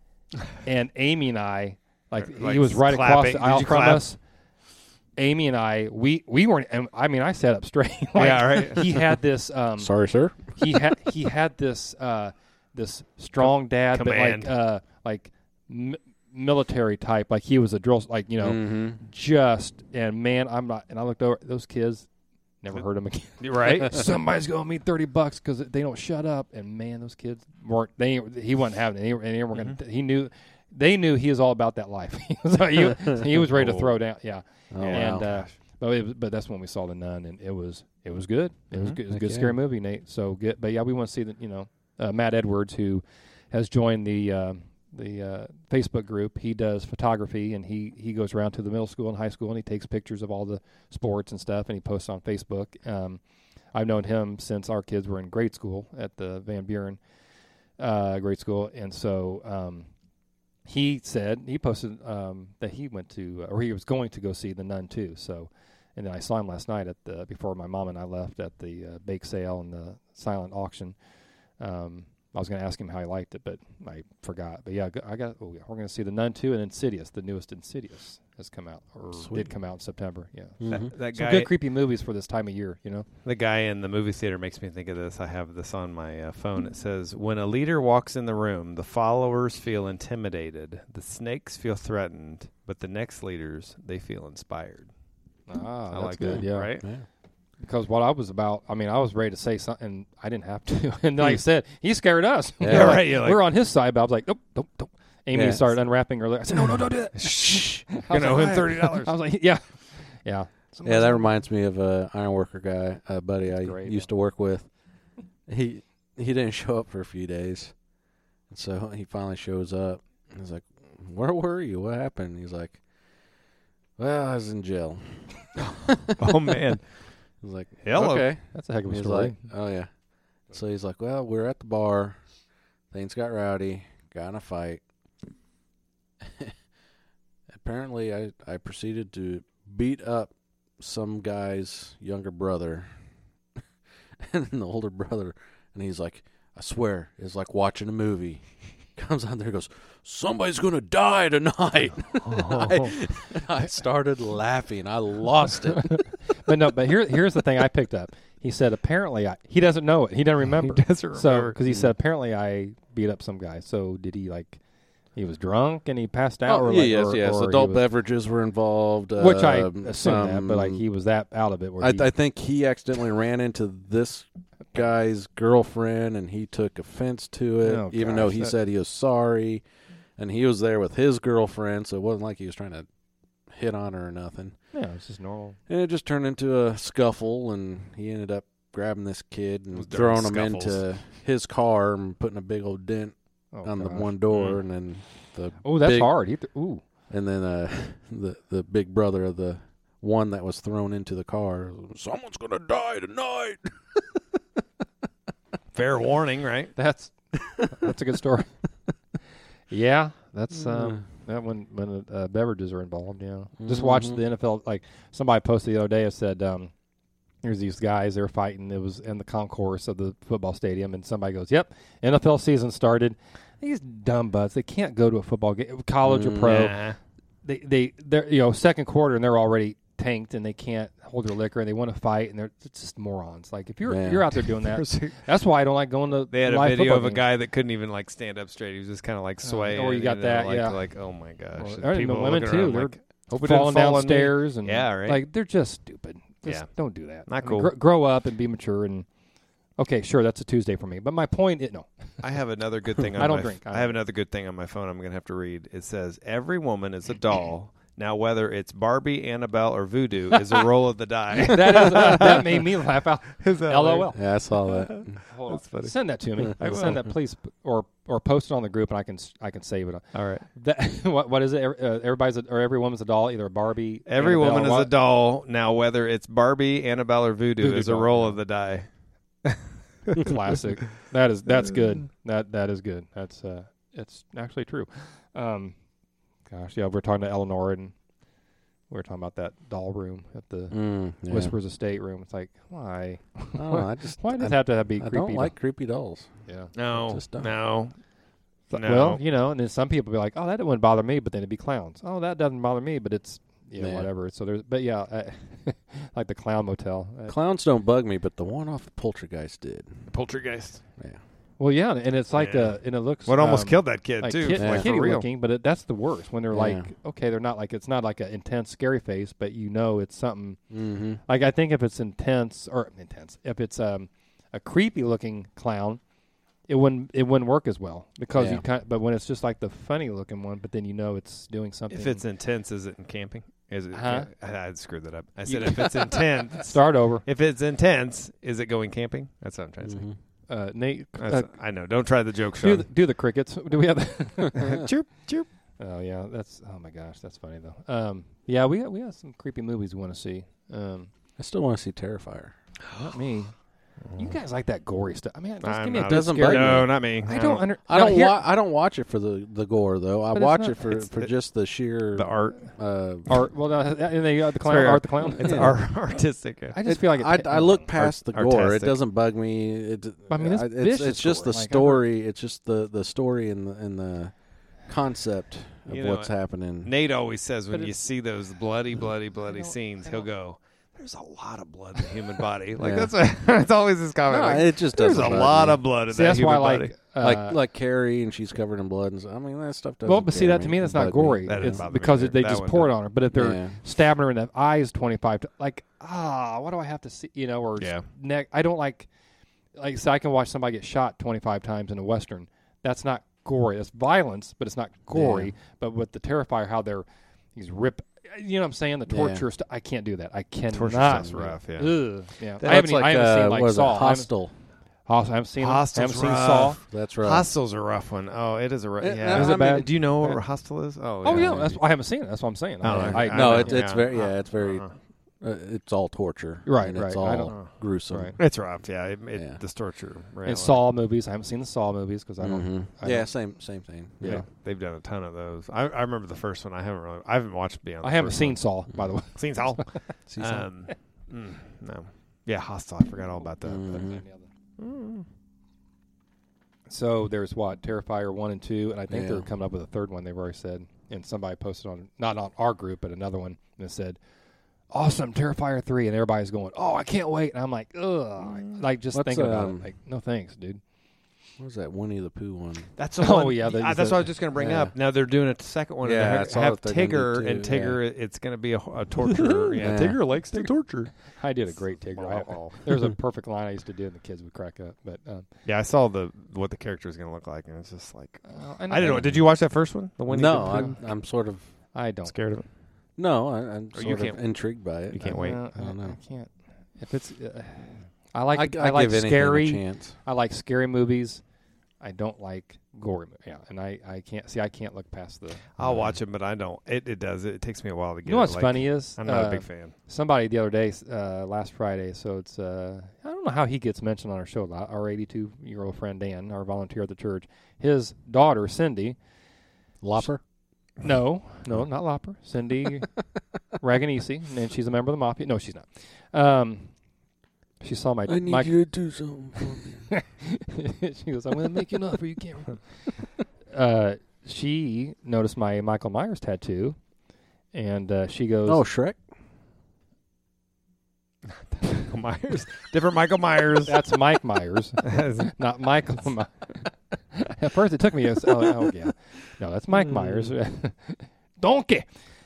And Amy and I, like, Like he was right across clapping. the Did aisle you from clap? us. Amy and I, we we weren't. and I mean, I sat up straight. like, Yeah, right. He had this. Um, Sorry, sir. he had he had this uh, this strong dad, Command. but like uh, like m- military type. Like he was a drill, like you know, Mm-hmm. just and man, I'm not. And I looked over those kids. Never heard them again. Right? Somebody's going to me thirty bucks because they don't shut up. And man, those kids weren't. They he wasn't having it. He, and they were Mm-hmm. gonna. He knew. They knew he was all about that life. so he, he was ready to Oh. throw down. Yeah. Oh, and wow. uh, but it was, but that's when we saw the Nun, and it was it was good. It was Mhm. good. It was a Heck good yeah. scary movie, Nate. So good. But yeah, we want to see the you know uh, Matt Edwards, who has joined the uh, the uh, Facebook group. He does photography, and he he goes around to the middle school and high school, and he takes pictures of all the sports and stuff, and he posts on Facebook. Um, I've known him since our kids were in grade school at the Van Buren uh, grade school, and so. Um, He said he posted um, that he went to, or he was going to go see the Nun too. So, and then I saw him last night at the before my mom and I left at the uh, bake sale and the silent auction. Um, I was going to ask him how he liked it, but I forgot. But yeah, I got. Oh yeah, we're going to see the Nun two and Insidious. The newest Insidious has come out, or Sweet. did come out in September. Yeah, Mhm. That, that some guy, good creepy movies for this time of year. You know, the guy in the movie theater makes me think of this. I have this on my uh, phone. It says, "When a leader walks in the room, the followers feel intimidated. The snakes feel threatened, but the next leaders they feel inspired." ah, I that's like good. that, Yeah, right? Yeah. because what I was about, I mean, I was ready to say something, I didn't have to. And like I said, he scared us. Yeah. We're Yeah, like- right, you're like- we're on his side, but I was like, nope, nope, nope. Amy Yeah. started unwrapping her. I said, no, no, don't do that. Shh, I you're was gonna owe like, him thirty dollars. I was like, yeah, yeah. Yeah, that reminds me of a ironworker guy, a buddy I Great. used to work with. He he didn't show up for a few days, and so he finally shows up. I was like, "Where were you? What happened?" He's like, "Well, I was in jail." Oh man, I was like, Hello. "Okay." That's a heck of a He's story. like, "Oh yeah," So he's like, well, we're at the bar. Things got rowdy. Got in a fight. Apparently, I, I proceeded to beat up some guy's younger brother. And then the older brother, and he's like, I swear, it's like watching a movie. Comes out there and goes, somebody's going to die tonight. Oh. I, I started laughing. I lost it. But no, but here, here's the thing I picked up. He said apparently I, he doesn't know it. He doesn't remember. He doesn't So remember. because he said apparently I beat up some guy. So did he like he was drunk and he passed out? Oh, or yeah, like, yes, or, yes. or he Adult was- beverages were involved. Which I um, assume that, some- but like he was that out of it. Where I, he, I think he accidentally ran into this guy's girlfriend, and he took offense to it, Oh, even though gosh, he that- said he was sorry, and he was there with his girlfriend, so it wasn't like he was trying to hit on her or nothing. yeah, it's just normal. And it just turned into a scuffle, and he ended up grabbing this kid It was and during throwing him scuffles. into his car and putting a big old dent Oh, on the gosh. one door, Mm. and then the Oh, that's big, hard. He th- ooh. And then uh, the the big brother of the one that was thrown into the car, someone's gonna die tonight. Fair warning, right? That's that's a good story. Yeah, that's um Mm. that when when uh, beverages are involved. Yeah, just watch Mhm. the N F L. Like somebody posted the other day, it said um, here's these guys they were fighting. It was in the concourse of the football stadium, and somebody goes, "Yep, N F L season started." These dumb butts, they can't go to a football game, college or Mm. pro. Nah. They they they're you know second quarter and they're already tanked and they can't hold their liquor and they want to fight and they're it's just morons. Like if you're Yeah. you're out there doing that, that's why I don't like going to They had a live video football of a games. guy that couldn't even like stand up straight. He was just kind of like swaying. or you got know, that, like, yeah. Like, oh my gosh. Well, And there are people the women, looking too. around They're like, hope it didn't falling fall on me. downstairs and Yeah, right. like they're just stupid. Just Yeah. don't do that. Not I mean, cool. gr- grow up and be mature and okay, sure, that's a Tuesday for me. But my point is no. I have another good thing on I don't my drink. I I, don't. have another good thing on my phone I'm going to have to read. It says every woman is a doll. Now whether it's Barbie, Annabelle or Voodoo is a roll of the die. that is uh, that made me laugh out. Is that LOL. Yeah, I saw that. Hold on. That's funny. Send that to me. I will. Send that please or or post it on the group and I can s- I can save it. All right. That what what is it? Every- uh, Everybody's a, or every woman's a doll, either a Barbie. Every Annabelle, woman is what? a doll. Now whether it's Barbie, Annabelle or Voodoo, Voodoo is a doll, roll yeah. of the die. Classic. That is that's good. That that is good. That's uh it's actually true. Um gosh, yeah, we're talking to Eleanor and we were talking about that doll room at the Mm, yeah. Whispers Estate room. It's like, why? Oh, I just Why does it I, have to be I creepy? don't like creepy dolls. yeah. No. Just don't. No. So- No. Well, you know, and then some people be like, "Oh, that wouldn't bother me," but then it'd be clowns. Oh, that doesn't bother me, but it's yeah, Yeah. whatever. So there's, but yeah, uh, like the clown motel. Uh, Clowns don't bug me, but the one off the Poltergeist did. Poltergeist. Yeah. well, yeah, and it's like Yeah. uh, and it looks What almost um, killed that kid like too? kid, Yeah. Like kitty for real. looking, but it, that's the worst when they're Yeah. like, okay, they're not like it's not like an intense scary face, but you know it's something. Mm-hmm. Like I think if it's intense or intense, if it's um a creepy looking clown, it wouldn't it wouldn't work as well because Yeah. you kind. But when it's just like the funny looking one, but then you know it's doing something. If it's intense, is it in camping? Is it? Huh? I, I screwed that up. I said if it's intense. start over, If it's intense, is it going camping? That's what I'm trying to say. Mm-hmm. uh, Nate. That's, Uh, I know. Don't try the joke, do Sean. the, do the crickets? Do we have? The chirp, chirp. oh yeah, that's oh my gosh, that's funny though. Um, yeah, we we have some creepy movies we want to see. Um, I still want to see Terrifier. not me. You guys like that gory stuff? I mean, just I'm give me a not- good doesn't scary bug movie. No, not me. I No. don't under. I no, don't. here- Wa- I don't watch it for the, the gore though. I But it's watch not- it for, it's for the- just the sheer the art. Uh, Art. Well, no, and they uh, the clown. very Art the clown. It's Yeah. art, artistic. I just it- feel like it, I, I look past the gore. It artistic. doesn't bug me. It, I mean, it's I- it's, vicious it's just gore. the Like, I story. It's just the, the story and the and the concept of You know, what's happening. Nate always says when But you it's- see those bloody, bloody, bloody don't- scenes, I he'll don't- go, "There's a lot of blood in the human body." Like Yeah. that's what, that's always his comment. No, like, it just There's doesn't a bug lot me. of blood in See, that that's why I human like body. uh, like like Carrie and she's covered in blood and so, I mean that stuff doesn't. well, but see scare that to me that's not bug me. gory. That doesn't It's bother me because either. it, they That just one pour it doesn't. on her. But if they're Yeah. stabbing her in the eyes twenty-five, t- like ah, what do I have to see? You know, or Yeah. neck. I don't like. Like, so I can watch somebody get shot twenty-five times in a western. That's not gory. That's violence, but it's not gory. Yeah. But with the Terrifier, how they're these rip. You know what I'm saying? The Yeah. torture stuff. I can't do that. I cannot. Torture do stuff's it. rough, yeah. Ugh. Yeah. That's I haven't, like I haven't uh, seen like what is it, Saw. I haven't- Hostel. Hostel. I haven't seen. Hostel's I haven't seen rough. Saw. That's right. Hostel's a rough one. Oh, it is a rough. It- Yeah. Is it I mean, bad? do you know what Yeah. Hostel is? Oh, Oh yeah. yeah, that's, I haven't seen it. That's what I'm saying. Oh, I, okay. I, No, I- it's it's very yeah, it's very Uh-huh. Uh, it's all torture. Right, and right. It's I all don't- gruesome. Right. It's rough. Yeah, it, it, Yeah. this torture. And reality. Saw movies. I haven't seen the Saw movies because I don't. Mhm. I Yeah, don't- same same thing. Yeah, Yeah. they've done a ton of those. I, I remember the first one. I haven't really. I haven't watched Beyond. I the haven't first seen one. Saw, by the way. Seen Saw. See some? um, mm, no. Yeah, Hostile. I forgot all about that. Mhm. Mm. So there's what Terrifier one and two, and I think Yeah. they're coming up with a third one. They've already said, and somebody posted on not on our group, but another one that said, "Awesome, Terrifier three," and everybody's going, "Oh, I can't wait!" And I'm like, "Ugh!" Like just What's, thinking about um, it, like, no thanks, dude. What was that Winnie the Pooh one? That's the Oh, one. yeah, they- uh, that's the- what I was just going to bring Yeah. up. Now they're doing a second one. Yeah, and I they saw have that they're gonna Tigger do and too, Tigger. It's going to be a, a torture. yeah, Yeah. Tigger likes to torture. I did a great Tigger. I, there's a perfect line I used to do, and the kids would crack up. But um, Yeah, I saw the what the character was going to look like, and it's just like uh, and, I didn't know. Did you watch that first one? The Winnie no, the I'm, Pooh? I'm sort of I don't. scared of it. no, I, I'm Or sort you of can't- intrigued by it. you can't I- wait. Uh, I don't know. I can't. If it's, uh, I like I, I, I like give anything scary. a chance. I like scary movies. I don't like gory movies. Yeah, and I, I can't see. I can't look past the. I'll uh, watch it, but I don't. It it does. It, it takes me a while to get. You know what's it. Like, funny is I'm not uh, a big fan. Somebody the other day, uh, last Friday. So it's uh, I don't know how he gets mentioned on our show. a lot. Our eighty-two year old friend Dan, our volunteer at the church, his daughter Cindy. Lopper? No, no, not Lopper. Cindy Raganisi, and she's a member of the Mafia. No, she's not. Um, she saw my. I need my you to do something for me. she goes, "I'm going to make you an offer you can't." uh, she noticed my Michael Myers tattoo, and uh, she goes, Oh, Shrek? Michael Myers, different Michael Myers. "That's Mike Myers, not Michael." My- At first, it took me. As, oh, oh, yeah, no, that's Mike Myers. Donkey,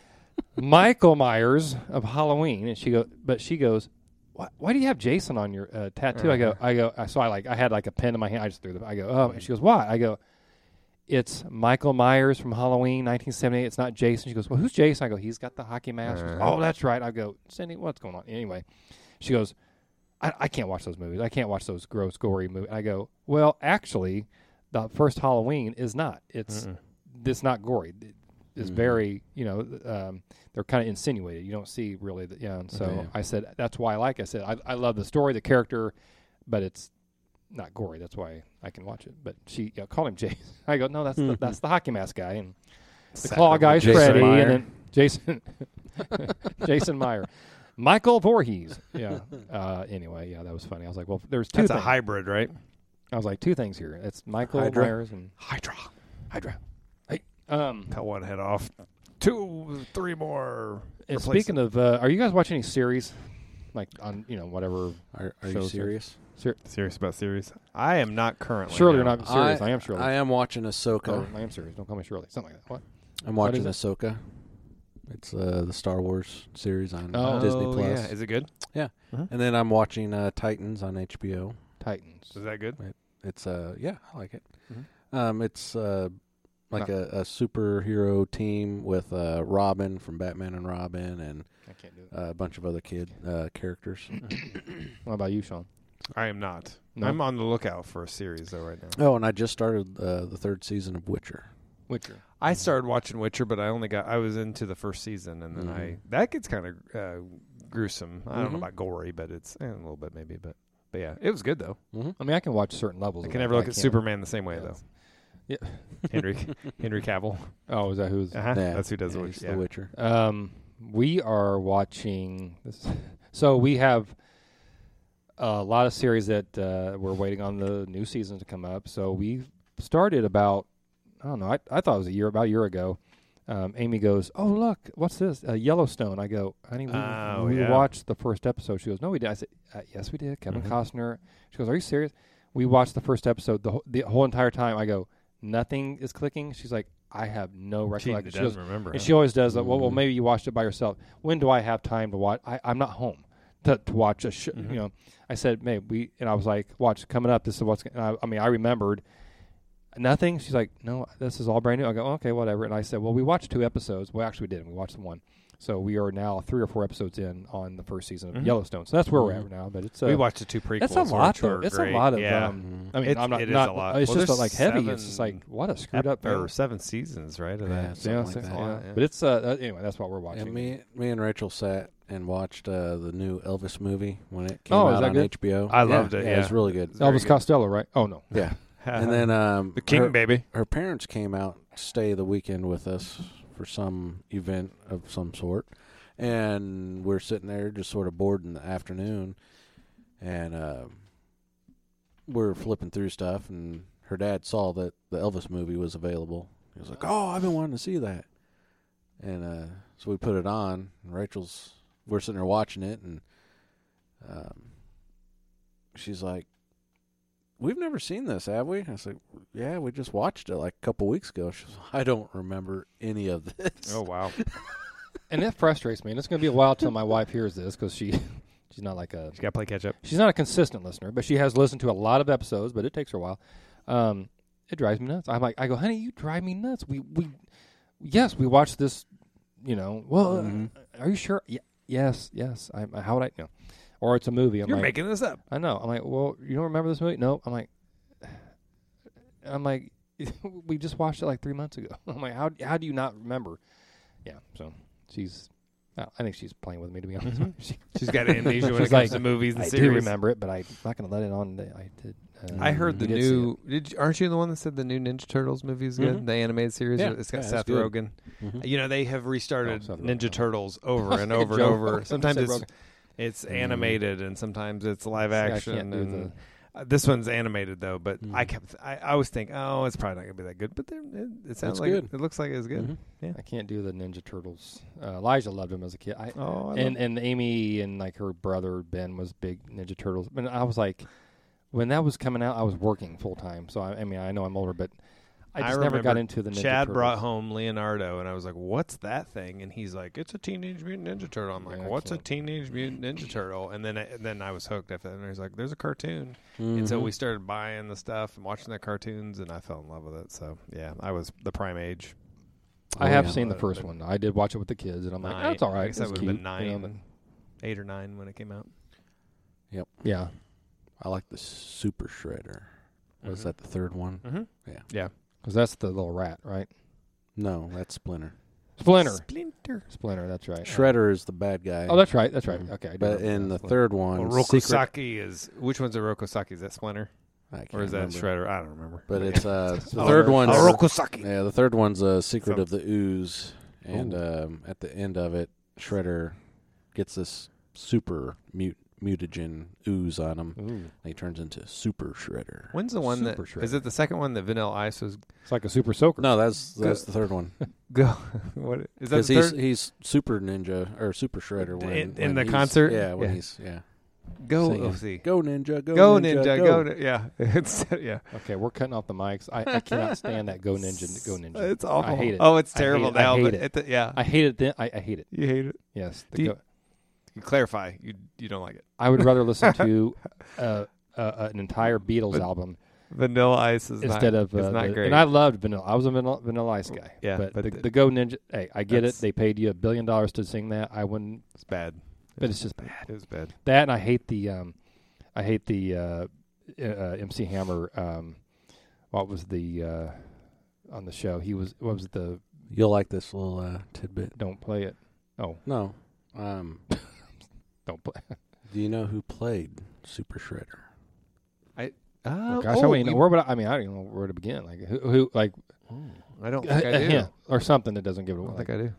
Michael Myers of Halloween, and she goes, but she goes, Why, why do you have Jason on your uh, tattoo? I go, I go, I so I like, I had like a pen in my hand. I just threw the, I go, oh, and she goes, why? I go, it's Michael Myers from Halloween, nineteen seventy-eight. It's not Jason. She goes, well, who's Jason? I go, he's got the hockey mask. She goes, Uh-huh. oh, that's right. I go, Cindy, what's going on? Anyway, she goes, I, I can't watch those movies. I can't watch those gross, gory movies. I go, well, actually, the first Halloween is not. It's Mm-mm. it's not gory. It, it's Mhm. very, you know, um, they're kind of insinuated. You don't see really, the, yeah. And so Yeah. I said that's why I like. I said I, I love the story, the character, but it's not gory. That's why I can watch it. But she you know, called him Jason. I go, no, that's the, that's the hockey mask guy, and the claw guy's Jason Freddy, Meyer. and then Jason Jason Meyer, Michael Voorhees. Yeah. Uh, anyway, yeah, that was funny. I was like, well, there's two. That's a things. hybrid, right? I was like, two things here. It's Michael Hydra. Myers and Hydra. Hydra. Hey, um, Cut one head off. Two, three more. and Replace speaking of, uh, are you guys watching any series, like on you know whatever? Are, are you Shows are- serious? Serious about series? I am not currently. Surely you're no. not serious. I, am Shirley. I am watching Ahsoka. Oh, I am serious. Don't call me Shirley. Something like that. What? I'm What watching is Ahsoka. It's uh, the Star Wars series on Oh, Disney Oh, Plus. yeah. Is it good? And then I'm watching uh, Titans on H B O. Titans. Is that good? It's uh yeah, I like it. Mhm. Um, it's uh like a, a superhero team with uh Robin from Batman and Robin and I can't do it. uh, a bunch of other kid uh, characters. What about you, Sean? I am not. No? I'm on the lookout for a series though right now. Oh, and I just started uh, the third season of Witcher. Witcher. I started watching Witcher, but I only got I was into the first season, and then I Mhm. that gets kind of uh, gruesome. I don't know Mhm. about gory, but it's eh, a little bit maybe. But but yeah, it was good though. Mm-hmm. I mean, I can watch certain levels. I of can it, never but look I at can't- Superman the same way Yeah. though. Yeah. Henry Henry Cavill. Oh, is that who's? Uh-huh. Yeah, That's who does yeah, the he's Witcher. the Yeah. Witcher. Um, we are watching this. So we have a lot of series that uh, we're waiting on the new season to come up. So we started about I don't know. I, I thought it was a year about a year ago. Um, Amy goes, "Oh look, what's this? Uh, Yellowstone." I go, "Honey, we, Oh, we yeah. watched the first episode." She goes, "No, we did." I said, uh, "Yes, we did." Kevin Mhm. Costner. She goes, "Are you serious?" We watched the first episode the whole, the whole entire time. I go, "Nothing is clicking." She's like, "I have no She recollection." She goes, doesn't remember. and huh? she always does that. Well, well, Mhm. maybe you watched it by yourself. When do I have time to watch? I, I'm not home to, to watch a show. Mhm. You know, I said, "Maybe we," and I was like, "Watch coming up. This is what's." And I, I mean, I remembered nothing. She's like, "No, this is all brand new." I go, "Okay, whatever." And I said, "Well, we watched two episodes. Well, actually, we didn't. We watched the one." So we are now three or four episodes in on the first season of Mhm. Yellowstone. So that's where we're Mhm. at now. But it's uh, we watched the two prequels. that's a which lot. are Though. It's great. a lot of. Yeah. Um, I mean, It's- I'm not. it is not a lot. It's Well, just there's like heavy. It's seven just like what a screwed Ep- up. uh, or seven seasons, right? Of Yeah, that. something yeah, like six- that. yeah. Yeah. But it's uh, uh, anyway. That's what we're Yeah, watching. me, me and Rachel sat and watched uh, the new Elvis movie when it came Oh, is out that on good? H B O. I Yeah, loved it, Yeah, it's yeah. really good. very Elvis good. Costello, right? Oh no. Yeah. And then um, the King her, baby. her parents came out to stay the weekend with us for some event of some sort. And we're sitting there just sort of bored in the afternoon. And uh, we're flipping through stuff. And her dad saw that the Elvis movie was available. He was like, oh, I've been wanting to see that. And uh, so we put it on. And Rachel's, we're sitting there watching it. And um, she's like, we've never seen this, have we? I was like, yeah, we just watched it like a couple weeks ago. She was like, I don't remember any of this. Oh, wow. And it frustrates me. And it's going to be a while till my wife hears this because she, she's not like a You got to play catch up. she's not a consistent listener, but she has listened to a lot of episodes. But it takes her a while. Um, it drives me nuts. I'm like, I go, honey, you drive me nuts. We we, yes, we watched this. You know, well, Mhm. uh, are you sure? Yeah, yes, yes. I, how would I know? Or it's a movie. I'm You're like, making this up. I know. I'm like, well, you don't remember this movie? No. I'm like, I'm like, we just watched it like three months ago. I'm like, how how do you not remember? Yeah. So she's, I think she's playing with me, to be honest. Mhm. she, She's got amnesia when it She's comes like, to movies and I series. do remember it, but I'm not going to let it on. The, I did. Uh, I heard the we did see new. Did you, aren't you the one that said the new Ninja Turtles movie is good? Mhm. The animated series. Yeah. It's got Yeah, it's Seth good. Rogen. Mhm. You know they have restarted Oh, Seth Ninja Rogen. Turtles over and over and Joe over. Rogan. Sometimes Seth it's Rogen. it's Mm. animated and sometimes it's live See, I action. can't do and the- uh, this one's animated though. But Mm. I kept. I, I always think, oh, it's probably not gonna be that good. But there, it, it sounds It's like good. It, it looks like it's good. Mhm. I can't do the Ninja Turtles. Uh, Elijah loved them as a kid. I, Oh, I and love- and Amy and like her brother Ben was big Ninja Turtles. But I was like, when that was coming out, I was working full time. So I, I mean, I know I'm older, but I I just never got remember into the Ninja Chad Turtles. brought home Leonardo, and I was like, "What's that thing?" And he's like, "It's a Teenage Mutant Ninja Turtle." I'm like, Yeah, I "What's a can't- Teenage Mutant Ninja Turtle?" And then, I, and then I was hooked after that. And he's like, "There's a cartoon," and so Mhm. we started buying the stuff and watching the cartoons, and I fell in love with it. So yeah, I was the prime age. I Oh, have yeah. seen the Uh, first but- one. I did watch it with the kids, and I'm like, Nine- that's all I right. guess that It's would have been cute, nine, you know, but- eight or nine when it came out. yeah. I like the Super Shredder. Was Mhm. that the third one? Mm-hmm. Yeah. Yeah. Because that's the little rat, right? No, that's Splinter. Splinter. Splinter. Splinter, that's right. Shredder is the bad guy. Oh, that's right. That's right. Mhm. Okay. I do But remember in the that. third one, Well, Secret, Rokusaki is which one's a Rokusaki? Is that Splinter I can't or is that remember. Shredder? I don't remember. But yeah. it's uh, the Oh, third oh, one's Oh, Rokusaki. yeah, the third one's a Secret Some- of the Ooze, and Ooh. um, at the end of it, Shredder gets this super mut- mutagen ooze on him, Ooh. and he turns into Super Shredder. When's the one that Super Shredder. is it? The second one that Vanilla Ice was It's like a super soaker. No, that's Go- that's the third one. go. What is that? Because The he's third? he's Super Ninja or Super Shredder when In- in when the he's- concert? Yeah, when Yeah. he's yeah. Go. singing. Oh, see. Go Ninja, go, Go Ninja, Ninja. go. Go. Ni- yeah. It's yeah. Okay, we're cutting off the mics. I, I cannot stand that Go Ninja. Go Ninja. It's awful. I hate it. Oh, it's I hate terrible it. I now. hate but it. at the- yeah. I hate it. Then I, I hate it. you hate it. Yes. The Do you- go- You clarify. You you don't like it. I would rather listen to uh, uh, an entire Beatles But- album Vanilla Ice is instead not, of uh, it's not the- great. And I loved Vanilla. I was a Vanilla, vanilla Ice guy. Yeah, but, but the, the- the Go Ninja. Hey, I get it. That's- They paid you a billion dollars to sing that. I wouldn't. it's bad. But it's just bad. It was bad. That, and I hate the. Um, I hate the uh, uh, M C Hammer. Um, what was the uh, on the show? He was. What was it? The You'll like this little uh, tidbit. Don't Play It. Oh, No, um, don't play. do you know who played Super Shredder? Oh, Gosh, I oh, don't even know you- where would I, I mean I don't even know where to begin. Like who, who like I don't a, think I a do. hint or something that doesn't give it I away. don't think I do.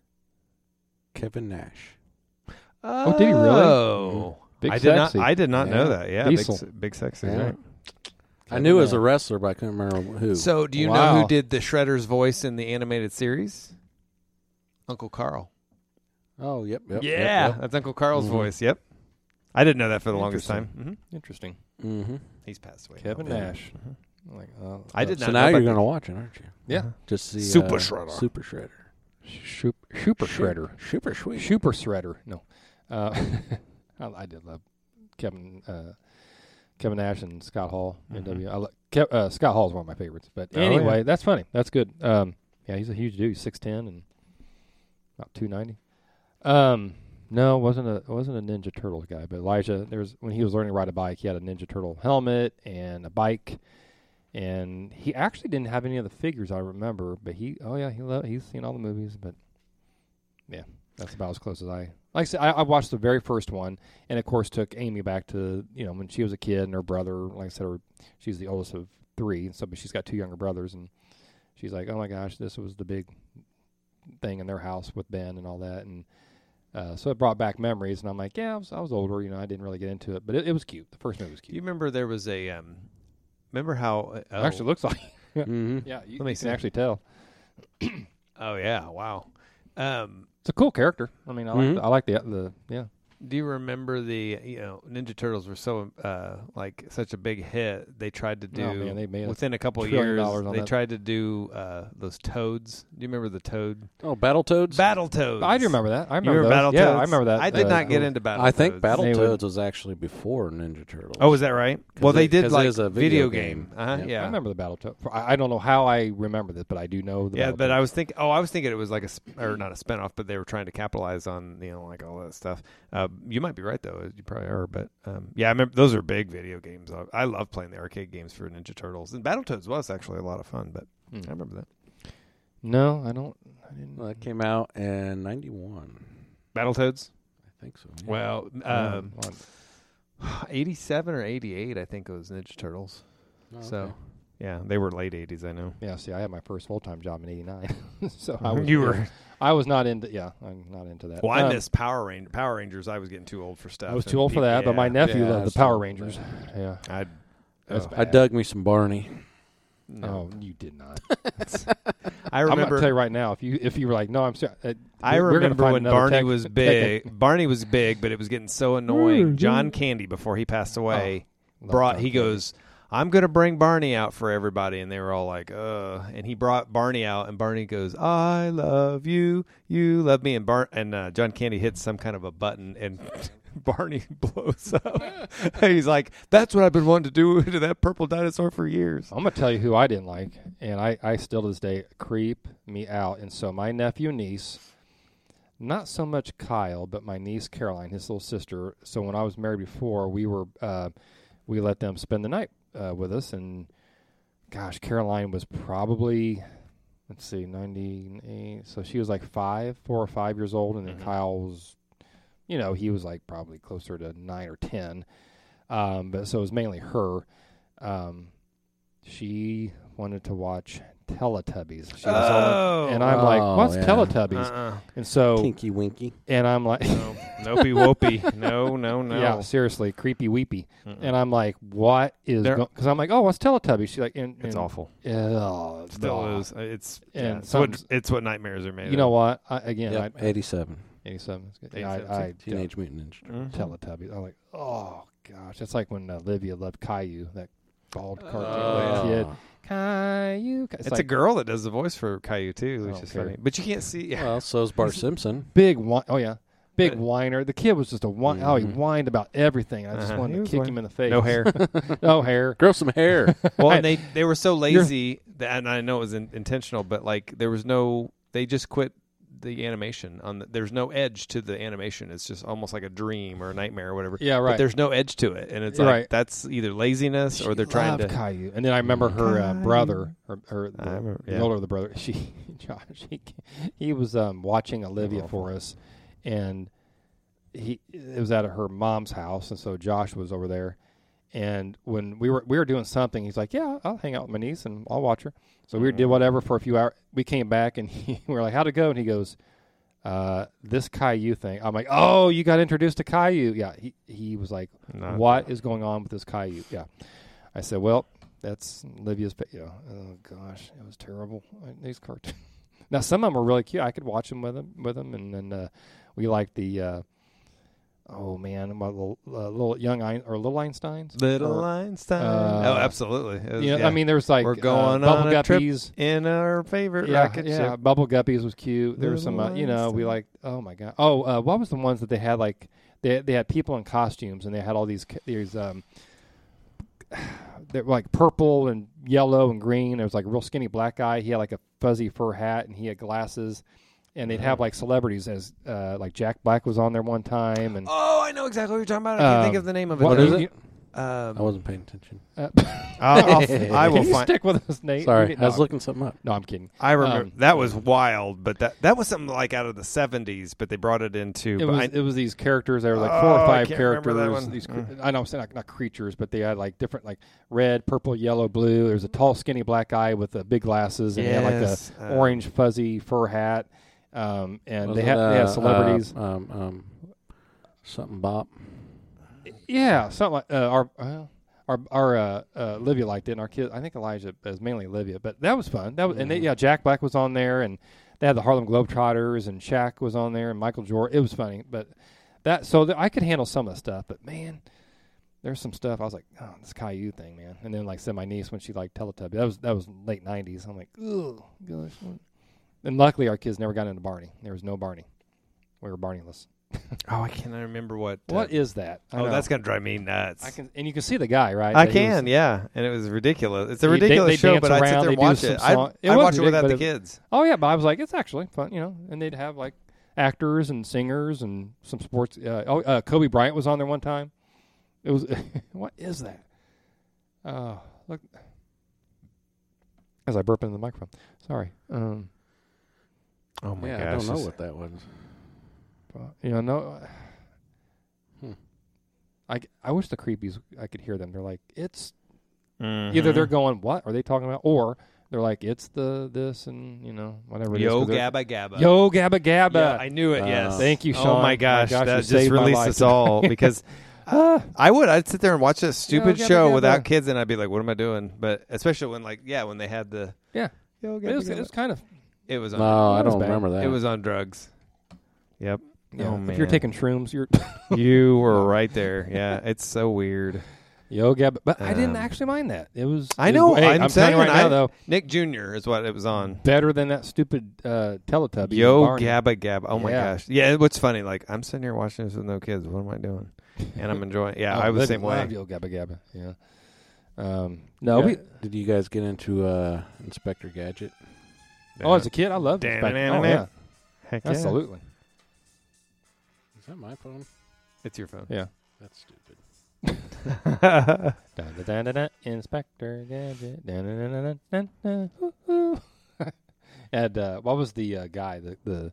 Kevin Nash. Oh, did he really? Oh, Big I did sexy. not. I did not Yeah. know that. Yeah, big, Diesel. s- big sexy. Yeah. Right. I knew it was Nash. a wrestler, but I couldn't remember who. So, do you know Wow. who did the Shredder's voice in the animated series? Uncle Carl. oh, yep, yep. yeah, that's Uncle Carl's Mhm. voice. Yep. I didn't know that for the longest time. Interesting. Mm-hmm. Interesting. Mm-hmm. He's passed away. Kevin now. Yeah. Nash. Mhm. Like uh, I did So not now know you're about going to the- watch it, aren't you? Yeah. Uh-huh. Just see Super uh, Shredder. Super Shredder. Super Super Shredder. Super sweet. Super Shredder. No. Uh, I, I did love Kevin uh, Kevin Nash and Scott Hall. Mhm. N W. I lo- Kev, uh, Scott Hall is one of my favorites. But Oh, anyway, yeah. that's funny. That's good. Um, yeah, he's a huge dude. He's six ten and about two ninety. Um, no, wasn't a wasn't a Ninja Turtles guy. But Elijah, there's when he was learning to ride a bike, he had a Ninja Turtle helmet and a bike. And he actually didn't have any of the figures I remember, but he, oh yeah, he lo- he's seen all the movies, but yeah. That's about as close as I. Like I said, I, I watched the very first one, and of course took Amy back to you know when she was a kid, and her brother. Like I said, her, she's the oldest of three, so but she's got two younger brothers, and she's like, "Oh my gosh, this was the big thing in their house with Ben and all that," and uh, so it brought back memories. And I'm like, "Yeah, I was, I was older, you know, I didn't really get into it, but it, it was cute. The first movie was Do cute. you remember there was a? Um, remember how? Uh, It oh. actually looks like, Mm-hmm. yeah, you, Let me you see. can actually tell. Oh yeah! Wow. Um, It's a cool character. I mean, I like Mhm. the, I like the the yeah. Do you remember the you know Ninja Turtles were so uh, like such a big hit? They tried to do Oh, man, they made a within a couple of trillion years. dollars on They that. tried to do uh, those Toads. Do you remember the Toad? Oh, Battletoads. Battle Toads. I do remember that. I You remember remember those. Battletoads? Yeah, I remember that. I did Uh, not get cool. into Battletoads. I think They would- Battletoads was actually before Ninja Turtles. Oh, is that right? 'Cause Well, they it- did 'cause it like is a video video game. game. Uh-huh, Yeah. yeah. I remember the Battletoads. I, I don't know how I remember this, but I do know the Yeah, but Battletoads. I was thinking. Oh, I was thinking it was like a sp- or not a spinoff, but they were trying to capitalize on you know like all that stuff. Uh, you might be right though. You probably are, but um, yeah, I remember those are big video games. I, I love playing the arcade games for Ninja Turtles, and Battletoads was actually a lot of fun. But Hmm. I remember that No, I don't. I didn't. Well, that came out in ninety-one. Battletoads. I think so. yeah. Well, Uh, um, well, eighty-seven or eighty-eight, I think it was Ninja Turtles. Oh, So okay. yeah, they were late eighties. I know. yeah. See, I had my first full time job in eighty-nine, so I was. You were. I was not into. Yeah, I'm not into that. Well, I Um, missed Power Rangers. Power Rangers. I was getting too old for stuff. I was and too old for people- that, but my yeah. nephew Yeah, loved the that's Power too- Rangers. Yeah. I. That's oh, bad. I dug me some Barney. no. Oh, you did not. I I'm going remember. to tell you right now. If you if you were like, no, I'm sorry. Uh, I we're gonna remember find when another Barney tech- was tech- big. Barney was big, but it was getting so annoying. John Candy, before he passed away, Love brought. John He Candy. goes, "I'm going to bring Barney out for everybody," and they were all like, "Uh." And he brought Barney out, and Barney goes, "I love you, you love me," and Bar and uh, John Candy hits some kind of a button, and Barney blows up. He's like, "That's what I've been wanting to do to that purple dinosaur for years." I'm going to tell you who I didn't like, and I, I still to this day creep me out. And so my nephew and niece, not so much Kyle, but my niece Caroline, his little sister. So when I was married before, we were uh, we let them spend the night uh, with us. And gosh, Caroline was probably, let's see, ninety-eight. So she was like five, four or five years old, and then Mhm. Kyle was, you know, he was like probably closer to nine or ten. Um, but so it was mainly her. Um, she wanted to watch Teletubbies. She was Oh. all, and I'm like, Oh, "What's yeah. Teletubbies?" Uh-uh. And so, Tinky Winky. and I'm like, No, nopey wopey. No, no, no. "Yeah, seriously, creepy weepy." Mm-mm. And I'm like, "What is?" There- Because I'm like, "Oh, what's Teletubbies?" She's like, and, It's and, awful. Oh, It still blah. is. It's And yeah, it's what some- it's what nightmares are made. You know of. what? I, again, Yep, I, eighty-seven. eighty-seven. That's good. Yeah, eighty-seven, I, I Teenage Mutant Ninja Turtles. Mhm. Teletubbies. I'm like, oh gosh, that's like when uh, Olivia loved Caillou, that bald cartoon Oh. kid. Caillou. It's, It's like a girl that does the voice for Caillou too, which I is don't funny. care. But you can't see. Yeah. Well, so's Bart Simpson. big. Whi- oh yeah, big But- whiner. The kid was just a whine. Oh, he Mhm. whined about everything. I just Uh-huh. wanted He to was kick whine- him in the face. no hair. no hair. Grow some hair. Well, and they they were so lazy, that, and I know it was in, intentional, but like there was no. They just quit the animation on. The, there's no edge to the animation. It's just almost like a dream or a nightmare or whatever. Yeah, right. But there's no edge to it, and it's You're like right. that's either laziness or they're trying loved to. Caillou. And then I remember her uh, Caillou. brother, her, her I the, remember- the yeah. older of the brother. She, Josh, he, he was um, watching Olivia awful. for us, and he it was at her mom's house, and so Josh was over there. And when we were we were doing something, he's like, "Yeah, I'll hang out with my niece and I'll watch her." So we did whatever for a few hours. We came back and he, we were like, "How'd it go?" And he goes, uh, "This Caillou thing." I'm like, "Oh, you got introduced to Caillou?" Yeah. He he was like, No. "What is going on with this Caillou?" Yeah. I said, "Well, that's Olivia's." Pa- yeah. Oh gosh, it was terrible. These cartoons. Now some of them were really cute. I could watch them with them with them, and then uh, we liked the. Uh, Oh man, my little, uh, little young Ein- or little Einsteins. Little Or, Einstein. uh, oh, absolutely. It was- you know, yeah. I mean, there was like We're going uh, Bubble on a trip Guppies. in our favorite Yeah, rocket yeah. ship. Bubble Guppies was cute. There was some, uh, Little you know, we Einstein. like. Oh my god. Oh, uh, what was the ones that they had like? They they had people in costumes and they had all these ca- these um. They're like purple and yellow and green. There was like a real skinny black guy. He had like a fuzzy fur hat and he had glasses. And they'd have like celebrities as uh, like Jack Black was on there one time. And Oh, I know exactly what you're talking about. I can't Um, think of the name of it. what though. is it? you- Um, I wasn't paying attention. Uh, I'll, I'll, I will Can you find. stick with us, Nate? We Sorry, need- I was no, looking something up. No, I'm kidding. I remember Um, that was wild, but that that was something like out of the seventies. But they brought it into. It but was I, it was these characters. There were like Oh, four or I five can't remember that characters. one. These cre- Mm. I know I'm saying not, not creatures, but they had like different like red, purple, yellow, blue. There's a tall, skinny black guy with the big glasses, and he had like Yes, the um, orange fuzzy fur hat. Um, and Was they it, had they had uh, celebrities. Uh, um, um, something Bop. Yeah, something like uh, our uh, our our uh, uh, Olivia liked it, and our kid. I think Elijah is mainly Olivia, but that was fun. That was, and they, yeah, Jack Black was on there, and they had the Harlem Globetrotters, and Shaq was on there, and Michael Jordan. It was funny, but that so th- I could handle some of the stuff, but man, there's some stuff I was like, oh, this Caillou thing, man. And then like said my niece when she liked Teletubby, that was that was late nineties. I'm like, oh gosh. And luckily our kids never got into Barney. There was no Barney. We were Barneyless. oh, I can't remember what. Uh, What is that? I Oh, know. that's gonna drive me nuts. I can, and you can see the guy, right? I That he can, was- yeah, and it was ridiculous. It's a They- ridiculous they show, dance but I'd sit around, there they and do watch some it. I'd, song- it I'd was watch it without ridiculous, the but it- kids. Oh yeah, but I was like, it's actually fun, you know. And they'd have like actors and singers and some sports. Uh, oh, uh, Kobe Bryant was on there one time. It was what is that? Oh, look, as I burp into the microphone. Sorry. Um, Oh my yeah, gosh, I don't know this- what that was. but, you know, no. Hmm. I, I wish the creepies I could hear them. They're like, it's Mhm. either they're going, what are they talking about, or they're like, it's the this and you know whatever. it is, Yo 'cause they're- Gabba Gabba. Yo Gabba Gabba. Yeah, I knew it. Uh, Yes. Thank you, Oh Sean. my gosh, My gosh, you that just saved my released life us all because Ah. I would. I'd sit there and watch this stupid Gabba show Gabba. without kids, and I'd be like, "What am I doing?" But especially when, like, yeah, when they had the Yeah. Yo It Gabba was, it was Gabba. kind of It was on. No, I that was don't bad. remember that. It was on drugs. Yep. yeah. Oh, if you're man. taking shrooms, you're You were right there. Yeah, it's so weird. Yo Gabba. But I didn't Um, actually mind that. It was. I it was- know. Hey, I'm, I'm, saying telling you right I, now though, Nick Junior is what it was on. better than that stupid uh, Teletubby. Yo Barney. Gabba Gabba. Oh my Yeah. gosh. Yeah. What's funny? Like I'm sitting here watching this with no kids. What am I doing? And I'm enjoying. Yeah, Oh, I was the living same way. live, Yo Gabba Gabba. Yeah. Um, no, Yeah. we. Did you guys get into uh, Inspector Gadget? Oh, as a kid, I loved it. Damn, damn, Oh damn. yeah, Heck yeah. absolutely. Is that my phone? It's your phone. Yeah. That's stupid. Dun, dun, dun, dun, dun, Inspector Gadget. Dun, dun, dun, dun, dun, dun, hoo, hoo. And uh, what was the uh, guy? The the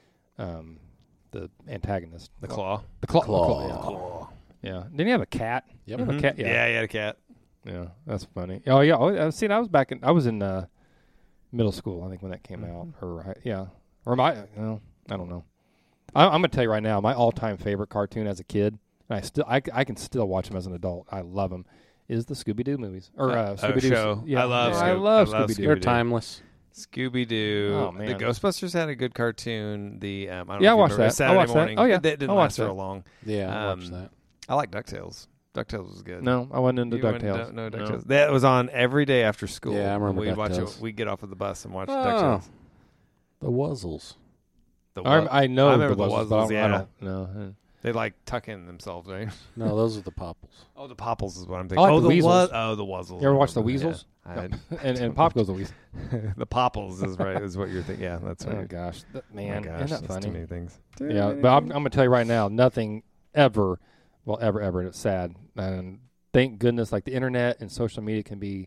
um the antagonist. The claw. The claw. Claw. The claw, yeah. yeah. Didn't he have a cat? Yep. Didn't he have Mhm. a cat? Yeah. Yeah, he had a cat. Yeah, that's funny. Oh yeah. Oh, I seen. I was back in. I was in uh, middle school. I think when that came out. Or hi- yeah. Or my. Well, I don't know. I, I'm gonna tell you right now. My all-time favorite cartoon as a kid, and I still I, I can still watch them as an adult. I love them. Is the Scooby Doo movies or uh, Uh, oh, Scooby Doo? show. Yeah, I love I Scoob- love I love Scooby Doo. They're Scooby-Doo. timeless. Scooby Doo. Oh, The man. Ghostbusters had a good cartoon. The um, I don't Yeah, I know if you watched remember, that. I Saturday watched that. morning. Oh, yeah. It, it didn't I last watched for that. a long. Yeah, I Um, watched that. I like DuckTales. DuckTales was good. No, I wasn't into You wouldn't DuckTales. know- no, DuckTales. That was on every day after school. Yeah, I remember We'd watch it. DuckTales. We'd get off of the bus and watch Oh. DuckTales. The Wuzzles. The I, Wuz- I know I remember the the Wuzzles, but I Wuzzles, don't- I yeah. don't know. They like tuck in themselves, right? No, those are the Popples. Oh, the Popples is what I'm I thinking. like oh, the the Weasels. Wuz- Oh, the Wuzzles. You ever watch the Yeah. Weasels? I- and and Pop goes the Weasel. the Popples is right. Is what you're thinking. Yeah, that's what. Oh you're- gosh, Th- oh my man, gosh, isn't that that's funny? Too many things. Yeah, but I'm, I'm gonna tell you right now, nothing ever, well, ever, ever. And it's sad, and thank goodness, like the internet and social media can be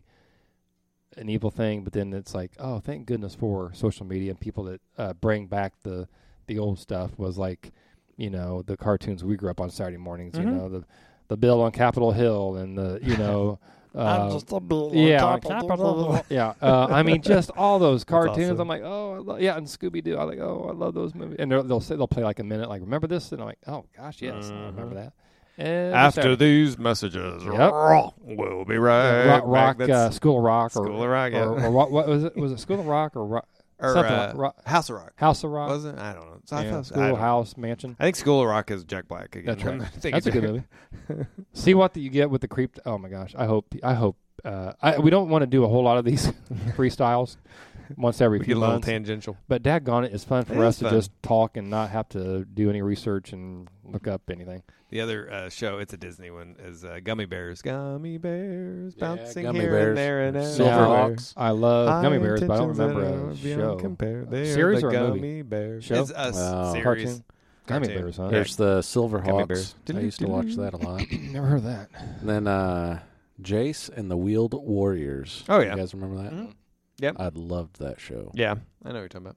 an evil thing, but then it's like, oh, thank goodness for social media and people that uh, bring back the the old stuff. Was like, you know, the cartoons we grew up on Saturday mornings. Mhm. You know, the the Bill on Capitol Hill and the you know. Uh, a bill yeah, on Capitol. yeah. Uh, I mean, just all those cartoons. awesome. I'm like, oh, I lo- yeah, and Scooby Doo. I'm like, oh, I love those movies. And they'll, they'll say they'll play like a minute, like, remember this? And I'm like, oh gosh, yes, I remember Mhm. that. Every After Saturday. these messages, Yep. we'll be right rock, back. rock uh, That's School of Rock, or, School of Rock, yeah. or, or what, what was it? Was it School of Rock or rock, or, something uh, like Rock, House of Rock. House of Rock? Was it? I don't know. So I Yeah, thought- I School don't know. House Mansion. I think School of Rock is Jack Black again. That's right. I'm thinking That's a good Jack- movie. See what you get with the creep. Oh my gosh, I hope. I hope. Uh, I, we don't want to do a whole lot of these freestyles once every We few get a little months. tangential. But daggone it, it's fun for It us is to fun. just talk and not have to do any research and look up anything. The other uh, show, it's a Disney one, is uh, Gummy Bears. Gummy Bears Yeah, bouncing Gummy here Bears. and there and Silverhawks. I love High Gummy Bears, but I don't intentions remember that a are beyond show. compare. They are Series the or a movie? Gummy Bears. Show? It's a s- Wow. series. Cartoon. Gummy cartoon. Bears, huh? There's the Gummy Silverhawks. Bears. I used to watch that a lot. Never heard of that. And then uh, Jace and the Wheeled Warriors. Oh, yeah. You guys remember that? Mhm. Yep. I loved that show. Yeah, I know what you're talking about.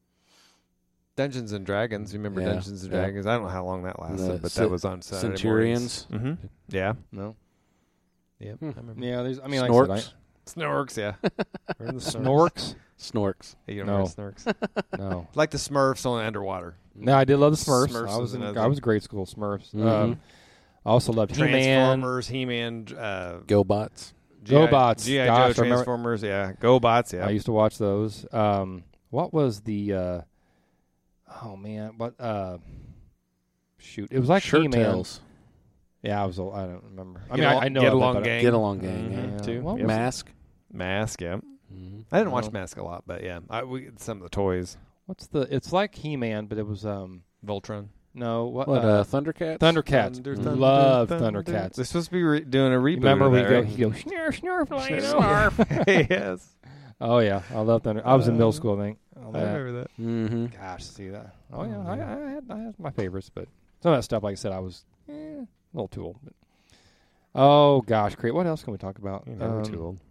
Dungeons and Dragons. You remember Yeah, Dungeons and yeah. Dragons? I don't know how long that lasted, The but Ce- that was on Saturday Centurions. Mm-hmm. Yeah. No. Yep. Hmm. I remember. Yeah, there's. I mean, Snorks. like I said, Snorks, yeah. I, Snorks. Snorks. Hey, you don't No. remember Snorks? No. Like the Smurfs only underwater. No, I did love the Smurfs. Smurfs I was was in. another I thing. was grade school Smurfs. Mhm. Um, I also loved He-Man. Transformers, He-Man, uh, GoBots. GoBots. G I. Gosh, Joe I remember- Transformers, yeah. GoBots, yeah. I used to watch those. Um, what was the? Uh, oh man, what? Uh, shoot, it was like Shirt He-Man. Tails. Yeah, I was. I don't remember. I Get mean, I, Along- I know Get of it, Along but I- Gang. Get Along gang. Mhm, Yeah. too. What Yep. was Mask. Mask, yeah. Mhm. I didn't watch No. Mask a lot, but yeah. I, we, some of the toys. What's the? It's like He-Man, but it was um. Voltron. No, what? What, uh, uh, Thundercats? Thundercats. Thunder, Mhm. thunder, Love thunder. Thundercats. They're supposed to be re- doing a reboot. Remember of we that, go, right? he goes, snarf, snarf, Snarf. Lino. Yes. Oh yeah, I love Thunder. I was in middle school, I think. All I that. remember that. Mm-hmm. Gosh, see that? Oh yeah, I, I had I had my favorites, but some of that stuff, like I said, I was eh, a little too old. But. Oh gosh, great! What else can we talk about? You know, we're Um, too old.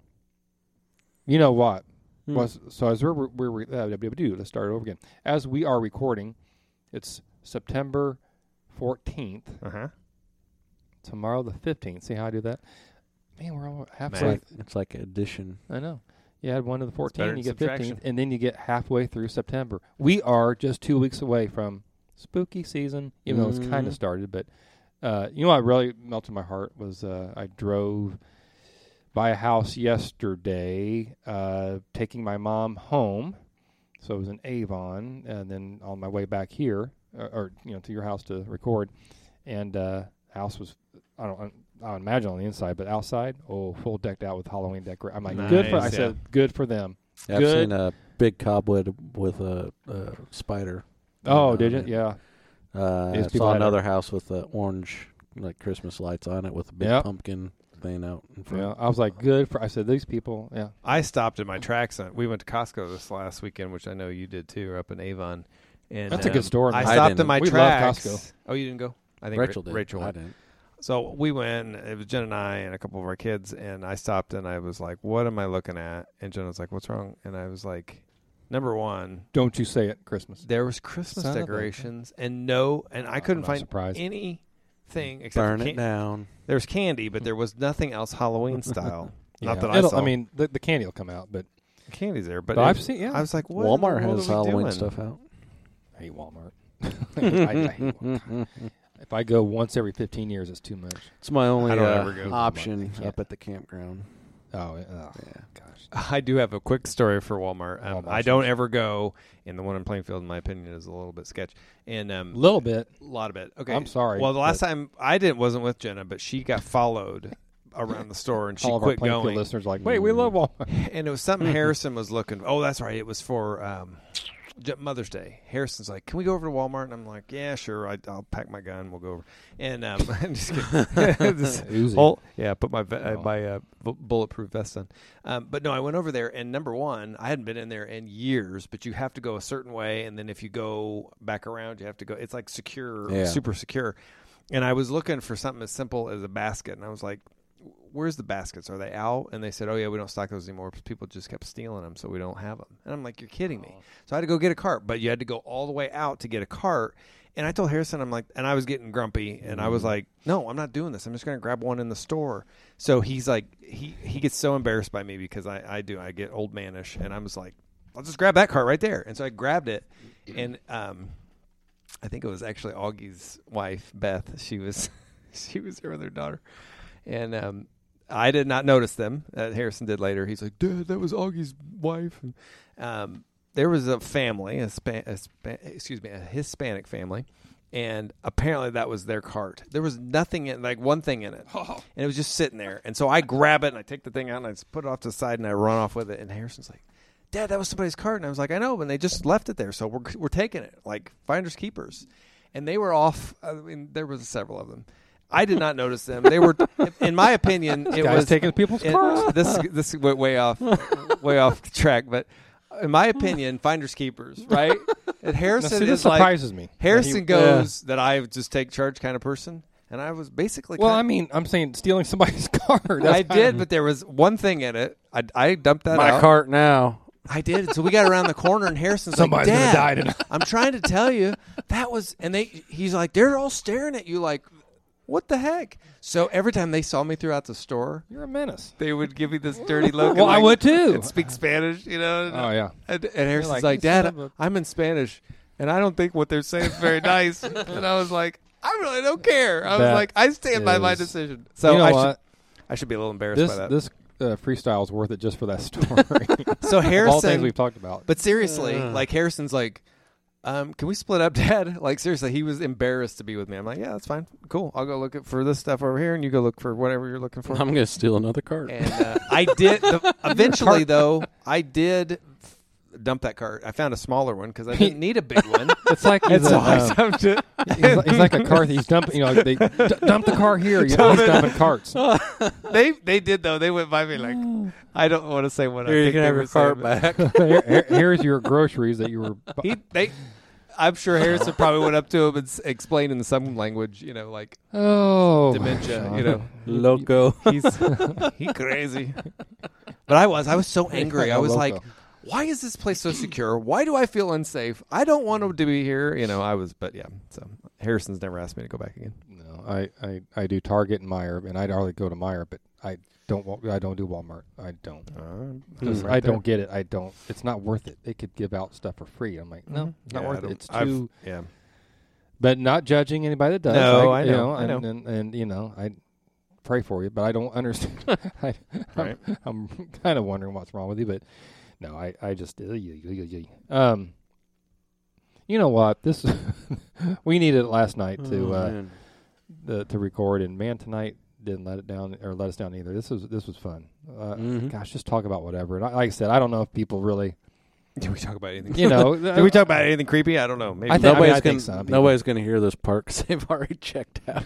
You know what? Hmm. Was so as we're we're, we're uh, do let's start it over again. As we are recording, it's September fourteenth. Uh huh. Tomorrow the fifteenth. See how I do that? Man, we're all It's halfway. like, it's like addition. I know. You add one to the better fourteenth, than you get subtraction. fifteenth, and then you get halfway through September. We are just two weeks away from spooky season, even though it's kind Mhm. of started. But uh, you know what really melted my heart was uh, I drove by a house yesterday, uh, taking my mom home. So it was in Avon, and then on my way back here, uh, or you know, to your house to record, and uh, house was I don't I would imagine on the inside, but outside, oh, full decked out with Halloween decor. I'm like, good for I Nice, said, good for them. I've Good. seen a big cobweb with a, a spider. Oh, Uh, did you? Yeah. Uh, These I people saw had a- another house with uh, orange like Christmas lights on it with a big Yep. pumpkin thing out in front. Yeah. I was like, good for I said, these people, yeah. I stopped in my tracks. On, we went to Costco this last weekend, which I know you did too, up in Avon. And That's a good um, store, I man. I stopped didn't. in my We love tracks. Costco. Oh, you didn't go? I think Rachel Ra- did. Rachel I went. didn't. So we went. It was Jen and I and a couple of our kids, and I stopped and I was like, "What am I looking at?" And Jen was like, "What's wrong?" And I was like, "Number one, Don't you say it, Christmas. there was Christmas Son of a- decorations, and no, and I I'm couldn't not find surprised. anything except Burn for it can- down. There was candy, but there was nothing else Halloween style. Not Yeah. that I It'll- saw. I mean, the, the candy will come out, but, candy's there, but, but it- I've seen, yeah. I was like, what in the Walmart world has are we Halloween doing? stuff out. I hate Walmart. I, I hate Walmart. If I go once every fifteen years, it's too much. It's my only I don't uh, ever go to Walmart. option I up at the campground. Oh, yeah. Oh, Yeah. gosh. I do have a quick story for Walmart. Um, Walmart I don't seems- ever go, and the one in Plainfield, in my opinion, is a little bit sketch. And um, A little bit. a lot of it. Okay, I'm sorry, Well, the last but- time I didn't wasn't with Jenna, but she got followed around the store, and she All of our quit Plainfield going. listeners are like, wait, we love Walmart. And it was something Harrison was looking. Oh, that's right. It was for um, J- Mother's Day. Harrison's like, "Can we go over to Walmart?" And I'm like, "Yeah, sure. I, I'll pack my gun. We'll go over." And um, I'm just kidding. This Uzi. whole- yeah, put my ve- uh, Oh. my uh, bu- bulletproof vest on. Um, but no, I went over there, and number one, I hadn't been in there in years. But you have to go a certain way, and then if you go back around, you have to go. It's like secure, Yeah. super secure. And I was looking for something as simple as a basket, and I was like, "Where's the baskets? Are they out?" And they said, "Oh yeah, we don't stock those anymore because people just kept stealing them, so we don't have them." And I'm like, "You're kidding me!" So I had to go get a cart, but you had to go all the way out to get a cart. And I told Harrison, I'm like, and I was getting grumpy, and I was like, "No, I'm not doing this. I'm just going to grab one in the store." So he's like, he he gets so embarrassed by me because I I do I get old manish, and I was like, "I'll just grab that cart right there." And so I grabbed it, and um, I think it was actually Augie's wife, Beth. She was she was there with her daughter, and um. I did not notice them. Uh, Harrison did later. He's like, "Dad, that was Augie's wife." And, um, there was a family, a, Spa- a Spa- excuse me, a Hispanic family, and apparently that was their cart. There was nothing in, like one thing in it, and it was just sitting there. And so I grab it and I take the thing out and I just put it off to the side and I run off with it. And Harrison's like, "Dad, that was somebody's cart." And I was like, "I know, but they just left it there, so we're we're taking it, like finders keepers." And they were off. I mean, there was several of them. I did not notice them. They were, in my opinion, it Guys was taking people's it- cars. This this went way off, way off track. But in my opinion, finders keepers, right? And Now, Harrison see, this is like surprises me. Harrison That he- goes that I just take charge kind of person, and I was basically. Well, I kind mean, I'm saying stealing somebody's car. That's I kind did, of- but there was one thing in it. I, I dumped that My out. cart now. I did. So we got around the corner, and Harrison's Somebody's like, gonna "Dad, die tonight." I'm trying to tell you that was." And they, he's like, they're all staring at you like, "What the heck?" So every time they saw me throughout the store, You're a menace. they would give me this dirty look. Well, and I like, would too. And speak Spanish, you know. Oh yeah. And, and Harrison's like, like, "You "Dad, son of a-" I'm in Spanish, and I don't think what they're saying is very nice." And I was like, "I really don't care." I was That like, "I stand by my is- decision." So you know I what? should, I should be a little embarrassed This by that. this uh, freestyle is worth it just for that story. so Of all things Harrison, we've talked about. but seriously, Uh. like Harrison's like, um, "Can we split up, Dad?" Like seriously, he was embarrassed to be with me. I'm like, "Yeah, that's fine, cool. I'll go look at for this stuff over here, and you go look for whatever you're looking for." I'm going to steal another cart. And uh, I did. The, eventually, though, I did f- dump that cart. I found a smaller one because I didn't need a big one. It's like he's, And so a, I um, dumped it. he's, like, he's like a car. He's dumping. You know, they d- dump the car here. You know, he's dumping carts. They they did though. They went by me like, I don't want to say what Here, I you think can they have were your cart saying, but- back. here, here- here's your groceries that you were. bu- He they. I'm sure Harrison probably went up to him and s- explained in some language, you know, like oh, dementia, Sean. you know. Loco. He's he crazy. But I was I was so angry. I was Loco. like, why is this place so secure? Why do I feel unsafe? I don't want him to be here. You know, I was, but yeah. So Harrison's never asked me to go back again. No, I, I, I do Target and Meijer, and I'd hardly go to Meijer, but I don't wa- I don't do Walmart. I don't. Uh, Just- right I there. don't get it. I don't. It's not worth it. They could give out stuff for free. I'm like, no, Mhm. it's not Yeah, I worth it. don't- It's I've- too. Yeah. But not judging anybody that does. No, I, I you know, I and, know. And, and you know, I pray for you, but I don't understand. I, Right. I'm, I'm kind of wondering what's wrong with you, but no, I, I just um. You know what? This we needed it last night to Oh, uh, man. the, to record, and man, tonight didn't let it down or let us down either. This was this was fun. Uh, Mhm. Gosh, just talk about whatever. And I, like I said, I don't know if people really, Did we talk about anything? you know, Did we talk about anything creepy? I don't know. Maybe. I think- nobody's I think gonna, some people- nobody's going to hear this part because they've already checked out.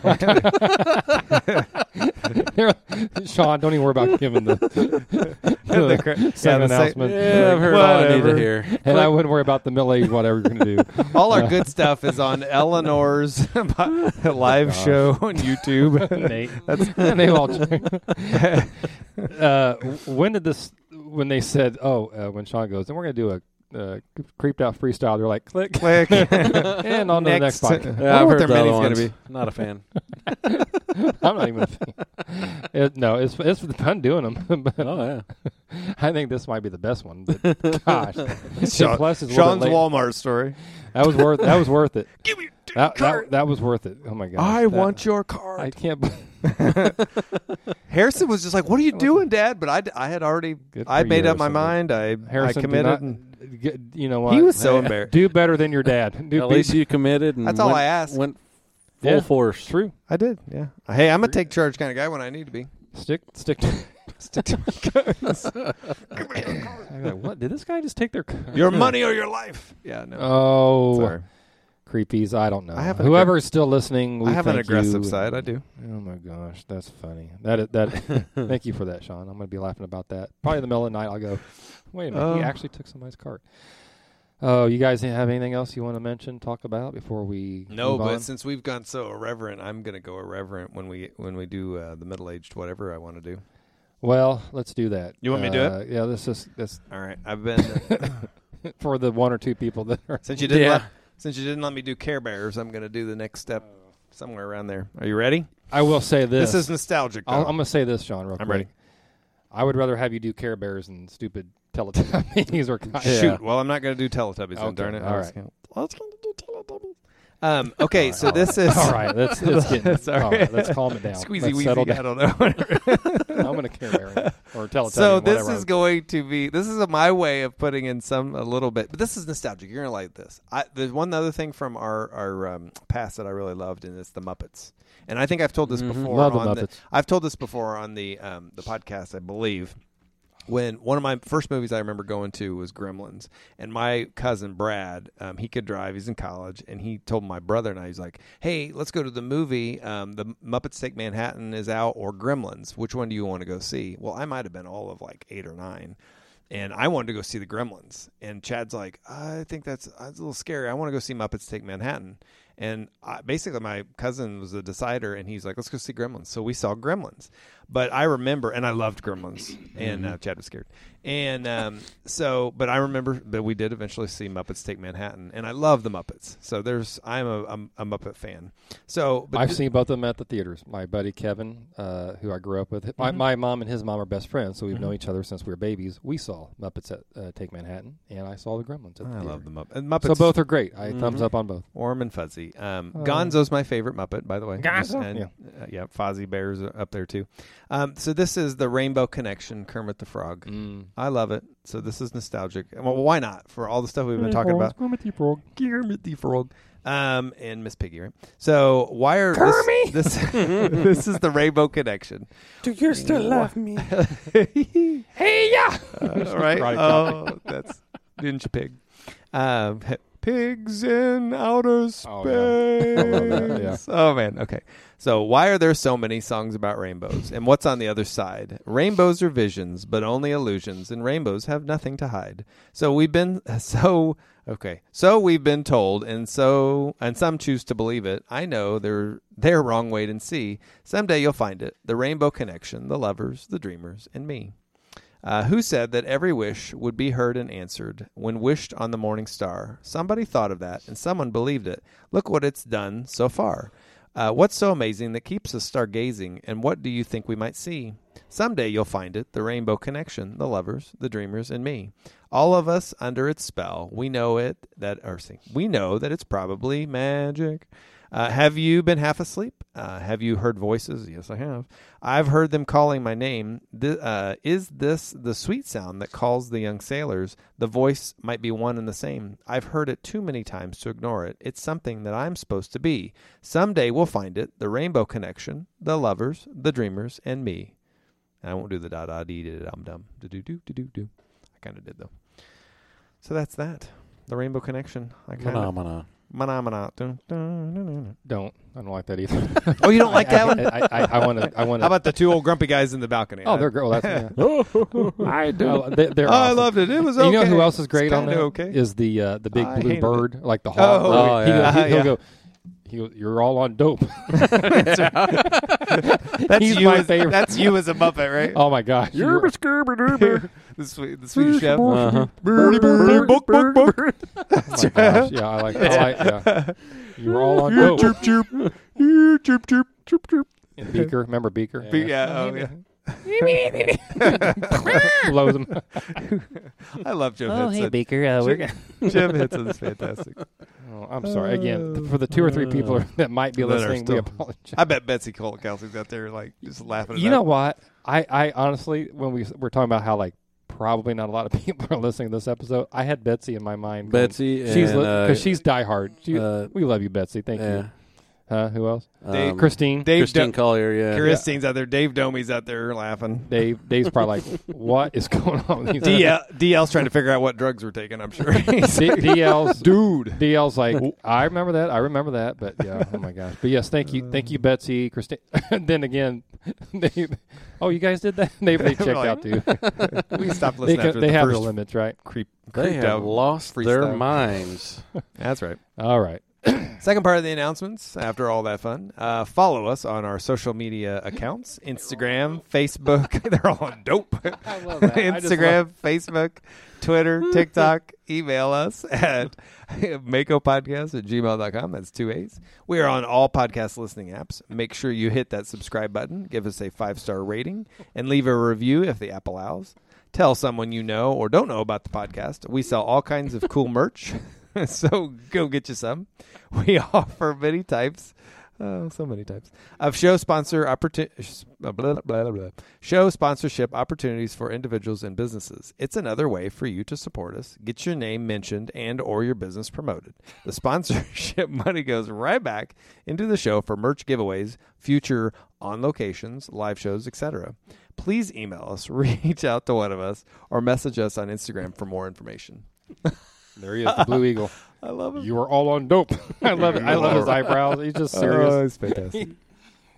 Sean, don't even worry about giving the, The cra- the yeah, second the sa- announcement. yeah, I've heard all I need Whatever. to hear. And I wouldn't worry about the middle age, whatever you're going to do. All our good stuff is on Eleanor's live Gosh. show on YouTube. Nate, and they all. uh, when did this? When they said, "Oh," uh, when Sean goes, "Then we're going to do a." Uh, creeped out freestyle. They're like, click, Click. and on to the next Next. podcast. Yeah, I've what heard their the other mini's gonna ones. be. Not a fan. I'm not even. A fan. It, no, it's it's fun doing them. But Oh yeah. I think this might be the best one. But gosh, Sean- plus it's a little Sean's bit late. Walmart story. That was worth. That was worth it. Give me your That, cart. that, that was worth it. Oh my god! I That- want your card. I can't. b- Harrison was just like, "What are you doing, Dad?" But I, d- I had already, Good I for made you, up my Harrison, but mind. I, Harrison, I do committed. not- and get- you know what? he was so Hey, embarrassed. Do better than your dad. Do At be- least you committed. And That's all went, I asked. Went full Yeah. force. True. I did. Yeah. Hey, I'm a take charge kind of guy when I need to be. Stick. Stick. To Stick to my guns. I'm like, what? Did this guy just take their Your money or your life. Yeah. No. Oh, Sorry. creepies. I don't know. I have an Whoever is still listening, we I have an thank aggressive you. side. I do. Oh my gosh, that's funny. That is- that. Thank you for that, Sean. I'm going to be laughing about that. Probably in the middle of the night, I'll go. Wait a minute. he Oh. actually took somebody's cart. Oh, you guys have anything else you want to mention, talk about before we No, move but on? since we've gone so irreverent, I'm gonna go irreverent when we when we do uh, the middle aged whatever I want to do. Well, let's do that. You want me to do Uh, Yeah, this is this All right. I've been for the one or two people that are. since you didn't Yeah. let, since you didn't let me do Care Bears, I'm gonna do the next step somewhere around there. Are you ready? I will say this. This is nostalgic. I'll, though. I'm going to say this, Sean, real I'm quick. ready. I would rather have you do Care Bears than stupid Teletubbies or Yeah. Shoot. Well, I'm not going to do Teletubbies. Then, Okay, darn it. all I was right. gonna- Let's go do Teletubbies. Um. Okay. All so right, this all is all right. Let's let's get Sorry. all right, let's calm it down. Squeezy let's Weezy. settle I down. don't know. I'm going to Care Bear or Teletubby. So this whatever. is going to be this is my way of putting in some a little bit, but this is nostalgic. You're gonna like this. I, there's one other thing from our our um, past that I really loved, and it's the Muppets. And I think I've told this Mhm. before. Love the on Muppets. I've told this before on the um, the podcast, I believe. When one of my first movies I remember going to was Gremlins, and my cousin Brad, um, he could drive. He's in college, and he told my brother and I, he's like, "Hey, let's go to the movie. Um, the Muppets Take Manhattan is out, or Gremlins. Which one do you want to go see?" Well, I might have been all of like eight or nine, And I wanted to go see the Gremlins. And Chad's like, I think that's, that's a little scary. I want to go see Muppets Take Manhattan. And I, basically, my cousin was a decider, and he's like, let's go see Gremlins. So we saw Gremlins. But I remember, and I loved Gremlins, and uh, Chad was scared. And um, so, but I remember that we did eventually see Muppets Take Manhattan, and I love the Muppets. So there's, I'm a, I'm a Muppet fan. So but I've th- seen both of them at the theaters. My buddy Kevin, uh, who I grew up with, my, Mm-hmm. my mom and his mom are best friends, so we've Mm-hmm. known each other since we were babies. We saw Muppets at uh, Take Manhattan, and I saw the Gremlins at the I theater. love the Muppets. And Muppets. So both are great. I Mhm. thumbs up on both. Warm and fuzzy. Um, Oh. Gonzo's my favorite Muppet, by the way. Gonzo? And, Yeah. uh, yeah, Fozzie Bear's up there too. Um, so this is the Rainbow Connection, Kermit the Frog. Mm. I love it. So this is nostalgic. Well, why not? For all the stuff we've been talking about. Kermit the Frog. Um, and Miss Piggy, right? So why are this, this this is the Rainbow Connection. Do you still love me? Hey, yeah! Uh, right? Karate Oh, that's Ninja Pig. Um, pigs in outer space. Oh, yeah. I love that, yeah. Oh, man. Okay. So why are there so many songs about rainbows? And what's on the other side? Rainbows are visions, but only illusions, and rainbows have nothing to hide. So we've been so okay. So we've been told, and so and some choose to believe it. I know they're they're wrong. Wait and see. Someday you'll find it. The Rainbow Connection, the lovers, the dreamers, and me. Uh, who said that every wish would be heard and answered when wished on the morning star? Somebody thought of that, and someone believed it. Look what it's done so far. Uh, what's so amazing that keeps us stargazing, and what do you think we might see? Someday you'll find it, the Rainbow Connection, the lovers, the dreamers, and me. All of us under its spell. We know it that, or see, we know that it's probably magic. Uh, have you been half asleep? Uh, have you heard voices? Yes, I have. I've heard them calling my name. Th- uh, is this the sweet sound that calls the young sailors? The voice might be one and the same. I've heard it too many times to ignore it. It's something that I'm supposed to be. Someday we'll find it, the Rainbow Connection, the lovers, the dreamers, and me. And I won't do the da da dee dee dum dum do do do do do. I kind of did though. So that's that. The Rainbow Connection. I kind of. Phenomena. Manamana. Dun, dun, dun, dun. Don't. I don't like that either. Oh, you don't like that one? I, I, I want to. I want How to. about the two old grumpy guys in the balcony? Oh, they're great. Well, that's, yeah. I do. Oh, they, they're Oh, I awesome. loved it. It was And okay. You know who else is great It's on kinda that? okay. Is the uh, the big I blue hated bird, like the hawk? Oh, Oh, He yeah. goes- he- he'll yeah. go. He goes, you're all on dope. That's He's you my as, favorite. That's you as a Muppet, right? Oh my gosh! You're a the sweet, the Swedish chef. Uh-huh. Birdie, birdie, book, book, book. Oh my gosh! Yeah, I like. I like. Yeah. You're all on dope. Chirp, chirp. You chirp, chirp, chirp, chirp. And Beaker, remember Beaker? Be- Yeah, oh yeah. Blows him. I love Jim Oh, hey, Henson. Beaker. Uh, we're gonna. Jim Henson is fantastic. Oh, I'm sorry. Again, for the two or three people that might be That are listening, we still- apologize. I bet Betsy Kelsey's out there like just laughing. At You that. know what? I, I honestly, when we were talking about how like probably not a lot of people are listening to this episode, I had Betsy in my mind. going, Betsy. she's and, because uh, she's diehard. She, uh, we love you, Betsy. Thank yeah. you. Huh? Who else? Dave- Um, Christine. Dave Christine Do- Collier, yeah. Christine's out there. Dave Domey's out there laughing. Dave. Dave's probably like, what is going on? With these D L, D L's trying to figure out what drugs we're taking, I'm sure. D- DL's dude. D L's like, I remember that. I remember that. But yeah, oh my gosh. But yes, thank you, thank you, Betsy, Christine. And then again, they, oh, you guys did that. They they checked Like, out too. we stopped They, listening can, after they the have first their limits, right? creep. They creeped have out lost their freestyle. minds. That's right. All right. Second part of the announcements, after all that fun, uh, follow us on our social media accounts, Instagram, Facebook. They're all on dope. I love that. I just Instagram, Facebook, Twitter, TikTok. Email us at makopodcast at gmail dot com. That's two A's. We are on all podcast listening apps. Make sure you hit that subscribe button, give us a five-star rating, and leave a review if the app allows. Tell someone you know or don't know about the podcast. We sell all kinds of cool merch. So go get you some. We offer many types, oh, so many types of show sponsor opportunities, blah, blah, blah, blah. show sponsorship opportunities for individuals and businesses. It's another way for you to support us, get your name mentioned, and or your business promoted. The sponsorship money goes right back into the show for merch giveaways, future on locations, live shows, et cetera. Please email us, reach out to one of us, or message us on Instagram for more information. There he is, the Blue Eagle. I love it. You are all on dope. I love it. I love his eyebrows. He's just serious. Oh, it's fantastic.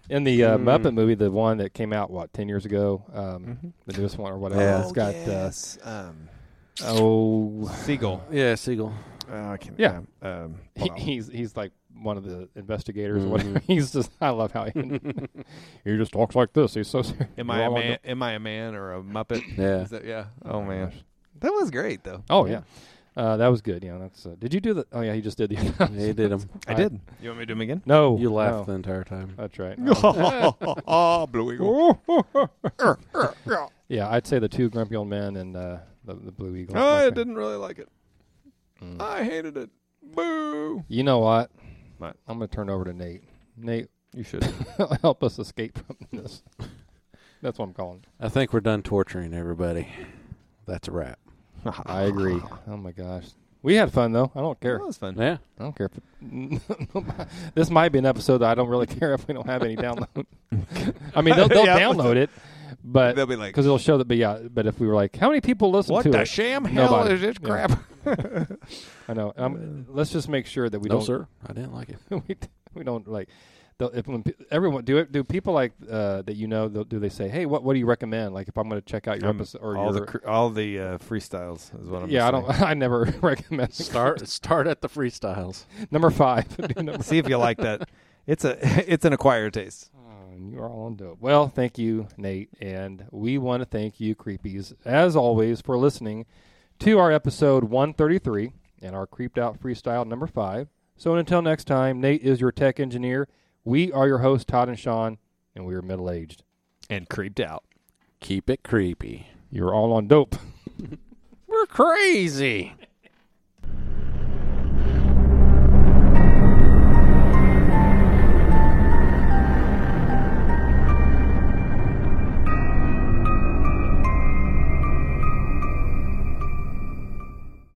In the uh, Mm. Muppet movie, the one that came out, what, ten years ago? Um, Mhm. The newest one or whatever. Yeah. It's got, yes. um, uh, oh, Seagull. Yeah, Seagull. Oh, I can't. Yeah. Um, he, hold on. he's he's like one of the investigators or Mhm. whatever. He's just, I love how he, he just talks like this. He's so serious. Am I a man? Am I a man or a Muppet? Yeah. Is that, yeah. Oh man, that was great though. Oh, yeah. Uh, that was good. Yeah, that's. Uh, did you do the? Oh yeah, he just did the. Yeah, he did them. I did. You want me to do them again? No, You laughed no. the entire time. That's right. oh, Blue Eagle. Yeah, I'd say the two grumpy old men and uh, the the Blue Eagle. I didn't really like it. Mm. I hated it. Boo. You know what? What? I'm going to turn over to Nate. Nate, You should. help us escape from this. That's what I'm calling. I think we're done torturing everybody. That's a wrap. I agree. Oh my gosh, we had fun though. I don't care. That was fun. Yeah. I don't care if it, this might be an episode that I don't really care if we don't have any download. I mean, they'll, they'll Yeah. download it, but They'll be like, because it'll show that. But yeah, but if we were like, how many people listen "What to the it? sham hell Nobody. is this Yeah. crap?" I know. Um, let's just make sure that we no, don't. sir. I didn't like it. we, we don't like. they'll- If when, pe- everyone do it, do people like uh, that you know? they'll- Do they say, "Hey, what what do you recommend?" Like if I'm going to check out your Um, episode or all your the cr- all the uh, freestyles is what I'm. yeah, I saying. don't. I never recommend Start start at the freestyles. number five. Do number See if you like that. It's a it's an acquired taste. Oh, you are all on dope. Well, thank you, Nate, and we want to thank you, creepies, as always, for listening to our episode one thirty-three and our creeped out freestyle number five. So until next time, Nate is your tech engineer. We are your hosts, Todd and Sean, and we are middle aged And creeped out. Keep it creepy. You're all on dope. We're crazy.